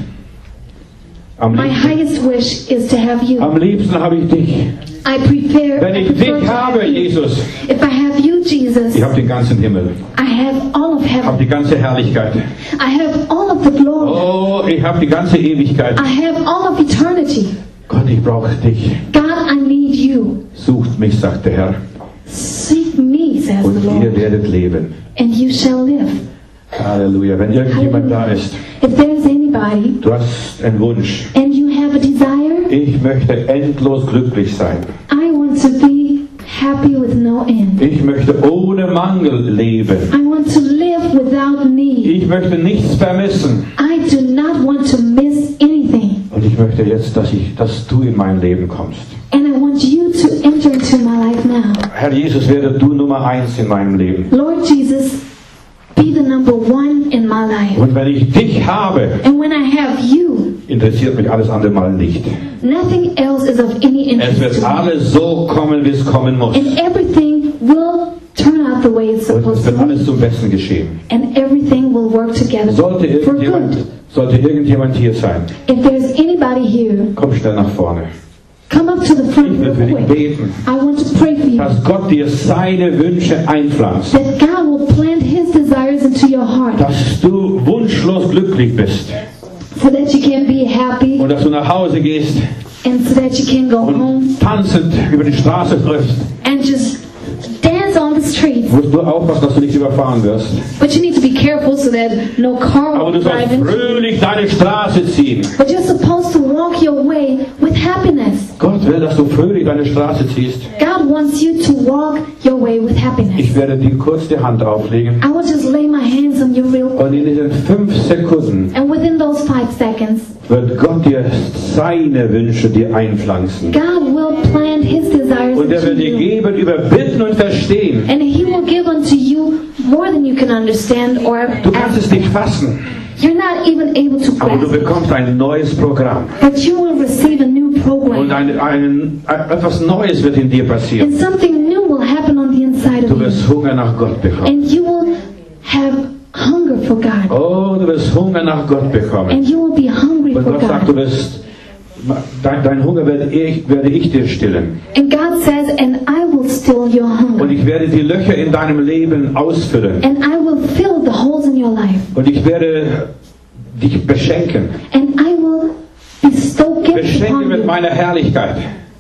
Am my liebsten, highest wish is to have you. am liebsten habe ich dich. I prepare, Wenn I ich prefer dich to habe, have you. Jesus, If I have you, Jesus, ich habe den ganzen Himmel, I have all of ich habe heaven. die ganze Herrlichkeit. I have all of the glory. Oh, ich habe die ganze Ewigkeit. I have all of eternity. Gott, ich brauche dich. God, I need you. Sucht mich, sagt der Herr, Seek me, says und the ihr Lord, werdet leben. and you shall live. Halleluja. Wenn irgendjemand da ist, If there is anybody du hast einen Wunsch. and you have a desire, Ich möchte endlos glücklich sein. I want to be happy with no end. Ich möchte ohne Mangel leben. I want to live without need. Ich möchte nichts vermissen. I do not want to miss anything. Und ich möchte jetzt, dass, ich, dass du in mein Leben kommst. And I want you to enter into my life now. Herr Jesus, werde du Nummer eins in meinem Leben. Lord Jesus, be the number one in my life. Und wenn ich dich habe, And when I have you, interessiert mich alles andere mal nicht. nothing else is of any Es interest wird to me. alles so kommen, wie es kommen muss. And everything will turn out the way it's Und es supposed wird to alles be. zum Besten geschehen. And everything will work together Sollte for irgendjemand, good. sollte irgendjemand hier sein, If there's anybody here, komm schnell nach vorne. come up to the front Ich will real für dich quick. beten, I want to pray for you. dass Gott dir seine Wünsche einpflanzt. That God will plant His desires into your heart Dass du wunschlos glücklich bist. so that you can be happy Und dass du nach Hause gehst and so that you can go home und tanzend über die Straße läufst. and just dance Du musst nur aufpassen, dass du nicht überfahren wirst. But you need to be careful so that no car Aber will du sollst drive into you. fröhlich deine Straße ziehen. But you're supposed to walk your way with happiness. Gott will, dass du fröhlich deine Straße ziehst. God wants you to walk your way with happiness. Ich werde dir kurz die Hand auflegen. I will just lay my hands on you real quick. Und in diesen fünf Sekunden And within those five seconds, wird Gott dir seine Wünsche dir einpflanzen. God will plant His desires Und er wird into dir you. geben über Bitten und Verstehen. And He will give unto you more than you can understand or Du kannst ask. es nicht fassen, You're not even able to aber du grasp. bekommst ein neues Programm. But you will receive a new Und program. ein, ein, etwas Neues wird in dir passieren. And something new will happen on the inside Du of you. wirst Hunger nach Gott bekommen. And you will have hunger for God. Oh, du wirst Hunger nach Gott bekommen. And you will be hungry Und for Gott sagt, du God. wirst, dein, dein Hunger werde ich, werde ich dir stillen. And God says, and I will still your Und hunger. ich werde die Löcher in deinem Leben ausfüllen. And I will fill the holes in your life. Und ich werde dich beschenken. And I will bestow gifts Beschenke upon mit you meiner Herrlichkeit.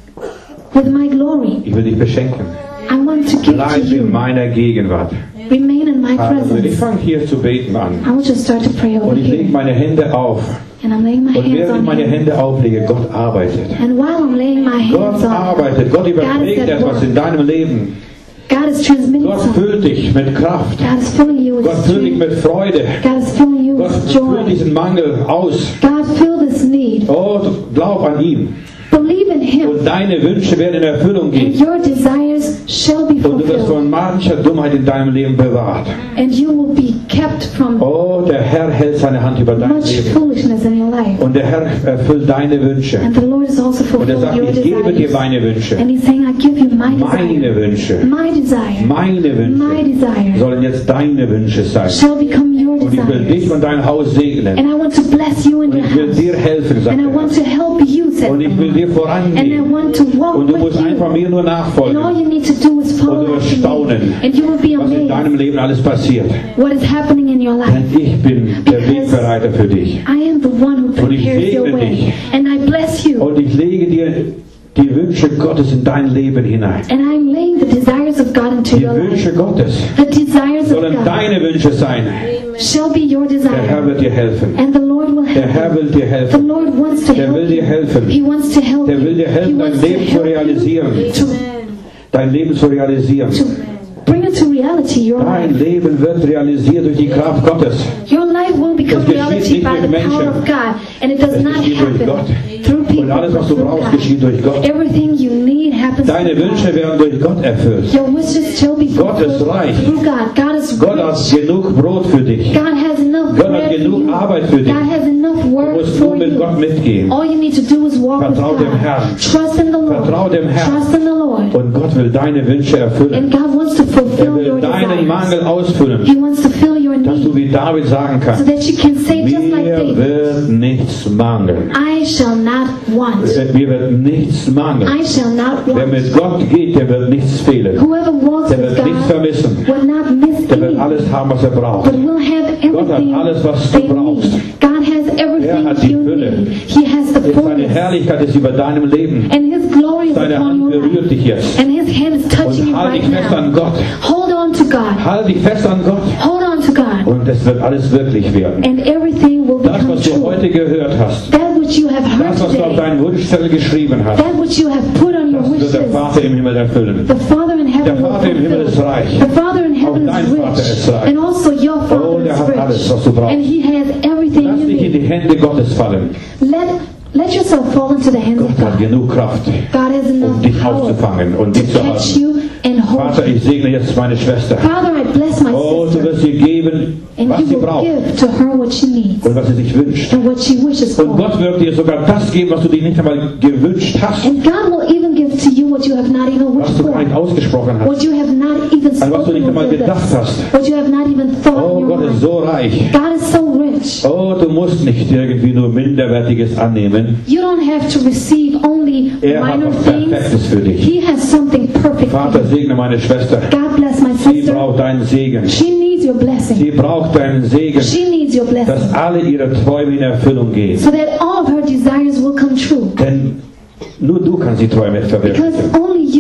with my glory. Ich will dich beschenken. I want to give to Bleib in you. meiner Gegenwart. Remain in my Also ich presence. fange hier zu beten an. I will just start to pray over Und ich lege here. meine Hände auf. And I'm laying my Und hands während ich on meine him. Hände auflege, Gott arbeitet. And while I'm laying my hands Gott on him, arbeitet. Gott God überträgt is at etwas work. in deinem Leben. God is transmitting Gott something. füllt dich mit Kraft. God is filling you with Gott füllt dich strength. mit Freude. God is filling you Gott with füllt joy. diesen Mangel aus. God, fill this need. Oh, du glaub an ihn. Believe in Him, Und deine Wünsche werden in Erfüllung and gehen. your desires shall be Und du wirst fulfilled. von mancher Dummheit in deinem Leben bewahrt. And you will be kept from Oh, der Herr hält seine Hand über dein much Leben. foolishness in your life. Und der Herr erfüllt deine Wünsche. And the Lord is also Und er fulfilling sagt, your ich gebe dir desires. meine Wünsche. And He's saying, I give you my Meine desire. Wünsche. My desire. Meine My Wünsche desire sollen jetzt deine Wünsche sein. shall become your Und ich will dich desires. und dein Haus segnen. And I want to bless you and Und your ich will house. dir helfen, sagt And I der want Herr. to help you, said Und the ich will Lord. dir And I vorangehen. want to walk Und du with musst einfach you. mir nur And all nachfolgen, you need to do is Und follow du wirst after staunen, me. And you will be was in deinem amazed Leben alles passiert. what is happening in your life. Denn ich bin der Wegbereiter für dich. I am the one who Und ich prepares your segne way. dich. And I bless you. Und ich lege dir die Wünsche Gottes in dein Leben hinein. And I'm laying the desires of God into Die your life. Wünsche Gottes The desires of sollen God deine Wünsche sein. shall be your Der Herr desire. wird dir helfen. And the Lord will Der Herr help you. will dir The helfen. Lord wants to Der will help dir you. helfen. He wants to help Der will dir you. He helfen, dein wants to Leben zu help realisieren. you to, Dein Leben zu realisieren. to bring it to reality, your Dein life. Leben wird realisiert durch die Kraft Gottes. Your life will become Das geschieht reality nicht by durch the Menschen. power of God. And it does Das not geschieht durch happen Gott. through people, Und alles, was but du through brauchst, God. geschieht durch Gott. Everything you need happens Deine through Wünsche God. werden durch Gott erfüllt. Your wishes shall be Gott ist fulfilled reich. through God. God is Gott hat rich. genug Brot für dich. God has enough Gott hat bread for genug you. Arbeit für dich. God has enough Du work musst for nur mit Gott you. mitgehen. All you need to do is walk with Vertrau dem Herrn. God. Trust in the Lord. Vertrau dem Herrn. Trust in the Lord. Und Gott will deine Wünsche erfüllen. And God wants to Er fulfill your will deinen desires. Mangel ausfüllen, He wants to fill your dass du need wie David sagen so kannst, that you can say just like mir David, wird nichts mangeln. I shall not want. Mir wird nichts mangeln. I shall not Wer want. mit Gott geht, der wird nichts fehlen. Whoever walks Der with wird nichts God vermissen. will not miss Der wird anything, alles haben, was er braucht. but will have Gott hat everything alles, was du they brauchst. need. God has Er hat die everything you Fülle. need. He has the Seine fullness. Herrlichkeit ist über deinem Leben. And His glory is Seine upon Hand your life. berührt dich jetzt. And His hand is touching Und you halt right dich fest an now. Gott. Hold on to God. Halt dich fest an Gott. Hold on to God. Und es wird alles wirklich werden. And everything will Das, become was du true. heute gehört hast, That which you have heard das, was du auf today, deinen Wunschzettel geschrieben hast, that which you have put on your das wish wird der list, Vater im Himmel erfüllen. the Father in Der heaven will Vater im Himmel ist fulfill. reich. The Father in heaven Auch dein is Vater ist rich. reich. And also your Oh, Father der is hat alles, rich. was du brauchst. And He has everything Lass you dich in die need. Hände Gottes fallen. Let, let yourself fall into the hands of Gott hat God. genug Kraft, God has um enough dich power aufzufangen und dich to zu catch halten. you and hold Vater, you. ich segne jetzt meine Schwester. Father, I bless my Oh, du sister. wirst ihr geben, And was you sie will braucht give to her what she needs und was sie sich wünscht. and what she wishes Und for. Gott wird dir sogar das geben, was du dir nicht einmal gewünscht hast, And God will even give to you what you have not even was wished du gar nicht for. ausgesprochen hast, What you have not even an was du spoken nicht with einmal your gedacht lips. hast. What you have not even thought Oh, in your Gott ist mind. so reich. God is so rich. Oh, du musst nicht irgendwie nur Minderwertiges annehmen. You don't have to receive only Er hat minor was things. Perfektes für dich. He has something perfect for Vater, you. segne meine Schwester. God bless my Sie sister. braucht deinen Segen. She needs your blessing. Sie braucht deinen Segen, She needs your blessing. dass alle ihre Träume in Erfüllung gehen. So that all of her desires will come true. Denn nur du kannst die Träume Because verwirklichen. only you can make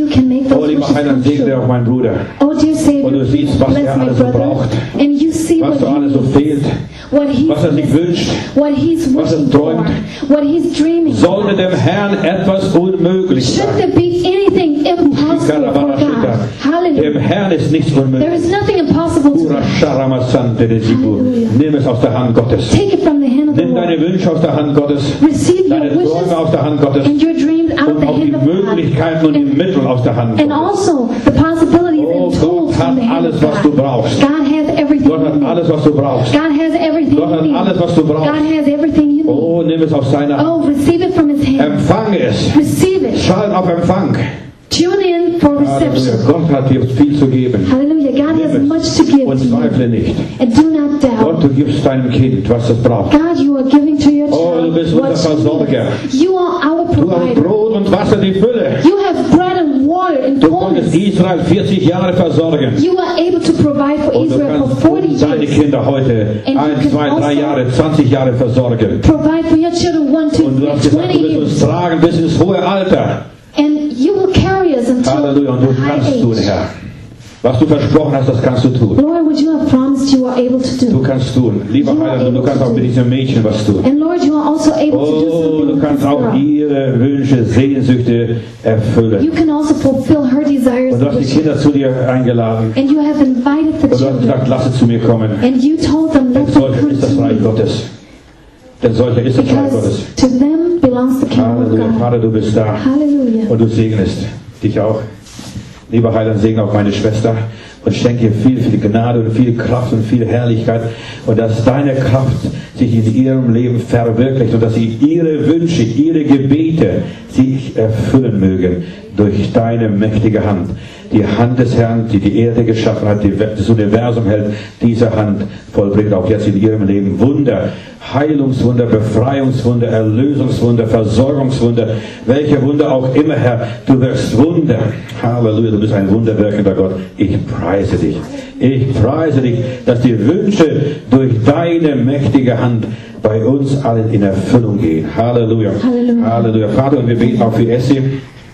those Oh, lieber wishes Heiland, come segne auch true. meinen Bruder. Oh, dear Savior, Und du siehst, was bless er my alles so brother. braucht. And you see Was what so alles so he fehlt, what he was er sich wünscht. what he's was er wishing for, träumt. what he's dreaming Sollte about. dem Herrn etwas unmöglich Should sein. there be anything impossible for God? Dem Hallelujah. Herrn ist nichts There unmöglich. is nothing impossible to Ura God. Sharamasante de Sibu. Hallelujah. Nimm es aus der Hand Gottes. Take it from the hand of the Nimm deine Lord. Wünsche aus der Hand Gottes. Receive your Deine Träume wishes aus der Hand Gottes. and your dreams out of Und the auch die hand of God. Möglichkeiten und die Mittel aus der Hand And Gottes. also the possibilities Oh, and Gott tools hat from the hand alles, of was du God. brauchst. God has everything Gott you hat need. alles, was du brauchst. God has everything Gott you hat need. alles, was du God brauchst. has everything you need. Oh, nimm es aus seiner Hand. Oh, receive it from His hand. Empfange es. Receive it. Schalt auf Empfang. Tune in for Halleluja. reception. Gott hat dir viel zu geben. Hallelujah. God has Nimm much es to give und to you. zweifle nicht. And do not Gott, doubt. du gibst deinem Kind, was es braucht. God, you are giving to your Oh, du child bist unser what she Versorger. needs. You are our Du hast provider. Brot und Wasser die Fülle. You have bread and water in Du konntest fullness. Israel vierzig Jahre versorgen. You are able to provide for Und du Israel for kannst forty deine years. Kinder heute And you ein, can zwei, drei also Jahre, zwanzig Jahre versorgen. Provide for your children one, two, Und du three, hast gesagt, twenty du wirst uns years. tragen bis ins hohe Alter. And you will carry us until Halleluja. Und du high kannst tun, age. Herr. Was du versprochen hast, das kannst du tun. Lord, what you have promised you are able to Du do. kannst tun. Lieber Heiland, und du kannst auch mit diesem Mädchen was tun. And Lord, you are also able to do Oh, something du with kannst this auch girl. ihre Wünsche, Sehnsüchte erfüllen. You can also fulfill her desires Und du and hast die wishes. Kinder zu dir eingeladen. And you have invited the Und du hast children. gesagt, lass sie zu mir kommen. And you told them, Denn let them solcher come ist das to Reich me. Gottes. Denn solcher ist das Reich Gottes. Because to them belongs the kingdom of Halleluja. God. Vater, du bist da. Hallelujah. Und du segnest dich auch. Lieber Heiland, segne auch meine Schwester und schenke ihr viel, viel Gnade und viel Kraft und viel Herrlichkeit und dass deine Kraft sich in ihrem Leben verwirklicht und dass sie ihre Wünsche, ihre Gebete sich erfüllen mögen durch deine mächtige Hand. Die Hand des Herrn, die die Erde geschaffen hat, die das Universum hält, diese Hand vollbringt auch jetzt in ihrem Leben Wunder, Heilungswunder, Befreiungswunder, Erlösungswunder, Versorgungswunder, welche Wunder auch immer, Herr, du wirkst Wunder. Halleluja, du bist ein wunderwirkender Gott. Ich preise dich. Ich preise dich, dass die Wünsche durch deine mächtige Hand bei uns allen in Erfüllung gehen. Halleluja. Halleluja. Halleluja. Vater, und wir beten auch für Essie.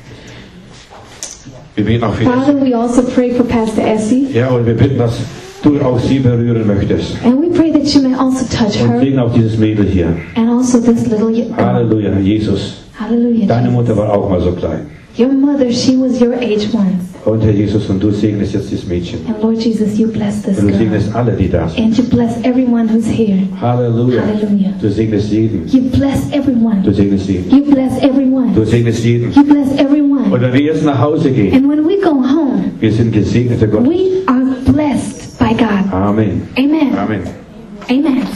Wir beten auch für Father, Essie. we also pray for Pastor Essie. Ja, und wir bitten, dass du auch sie berühren möchtest. And we pray that you may also touch Und her segne auch dieses Mädel hier. and also this little girl. Halleluja, Jesus. Hallelujah. Deine Jesus. Mutter war auch mal so klein. Your mother, she was your age once. Und Herr Jesus, und du segnest jetzt dieses Mädchen. And Lord Jesus, you bless this Und du girl. segnest alle, die da sind. And you bless everyone who's here. Halleluja. Hallelujah. Du segnest jeden. You bless everyone. Du segnest jeden. You bless everyone. Du segnest jeden. You bless everyone. Und wenn wir jetzt nach Hause gehen, And when we go home, wir sind gesegnete Gott. we are blessed by God. Amen. Amen. Amen. Amen.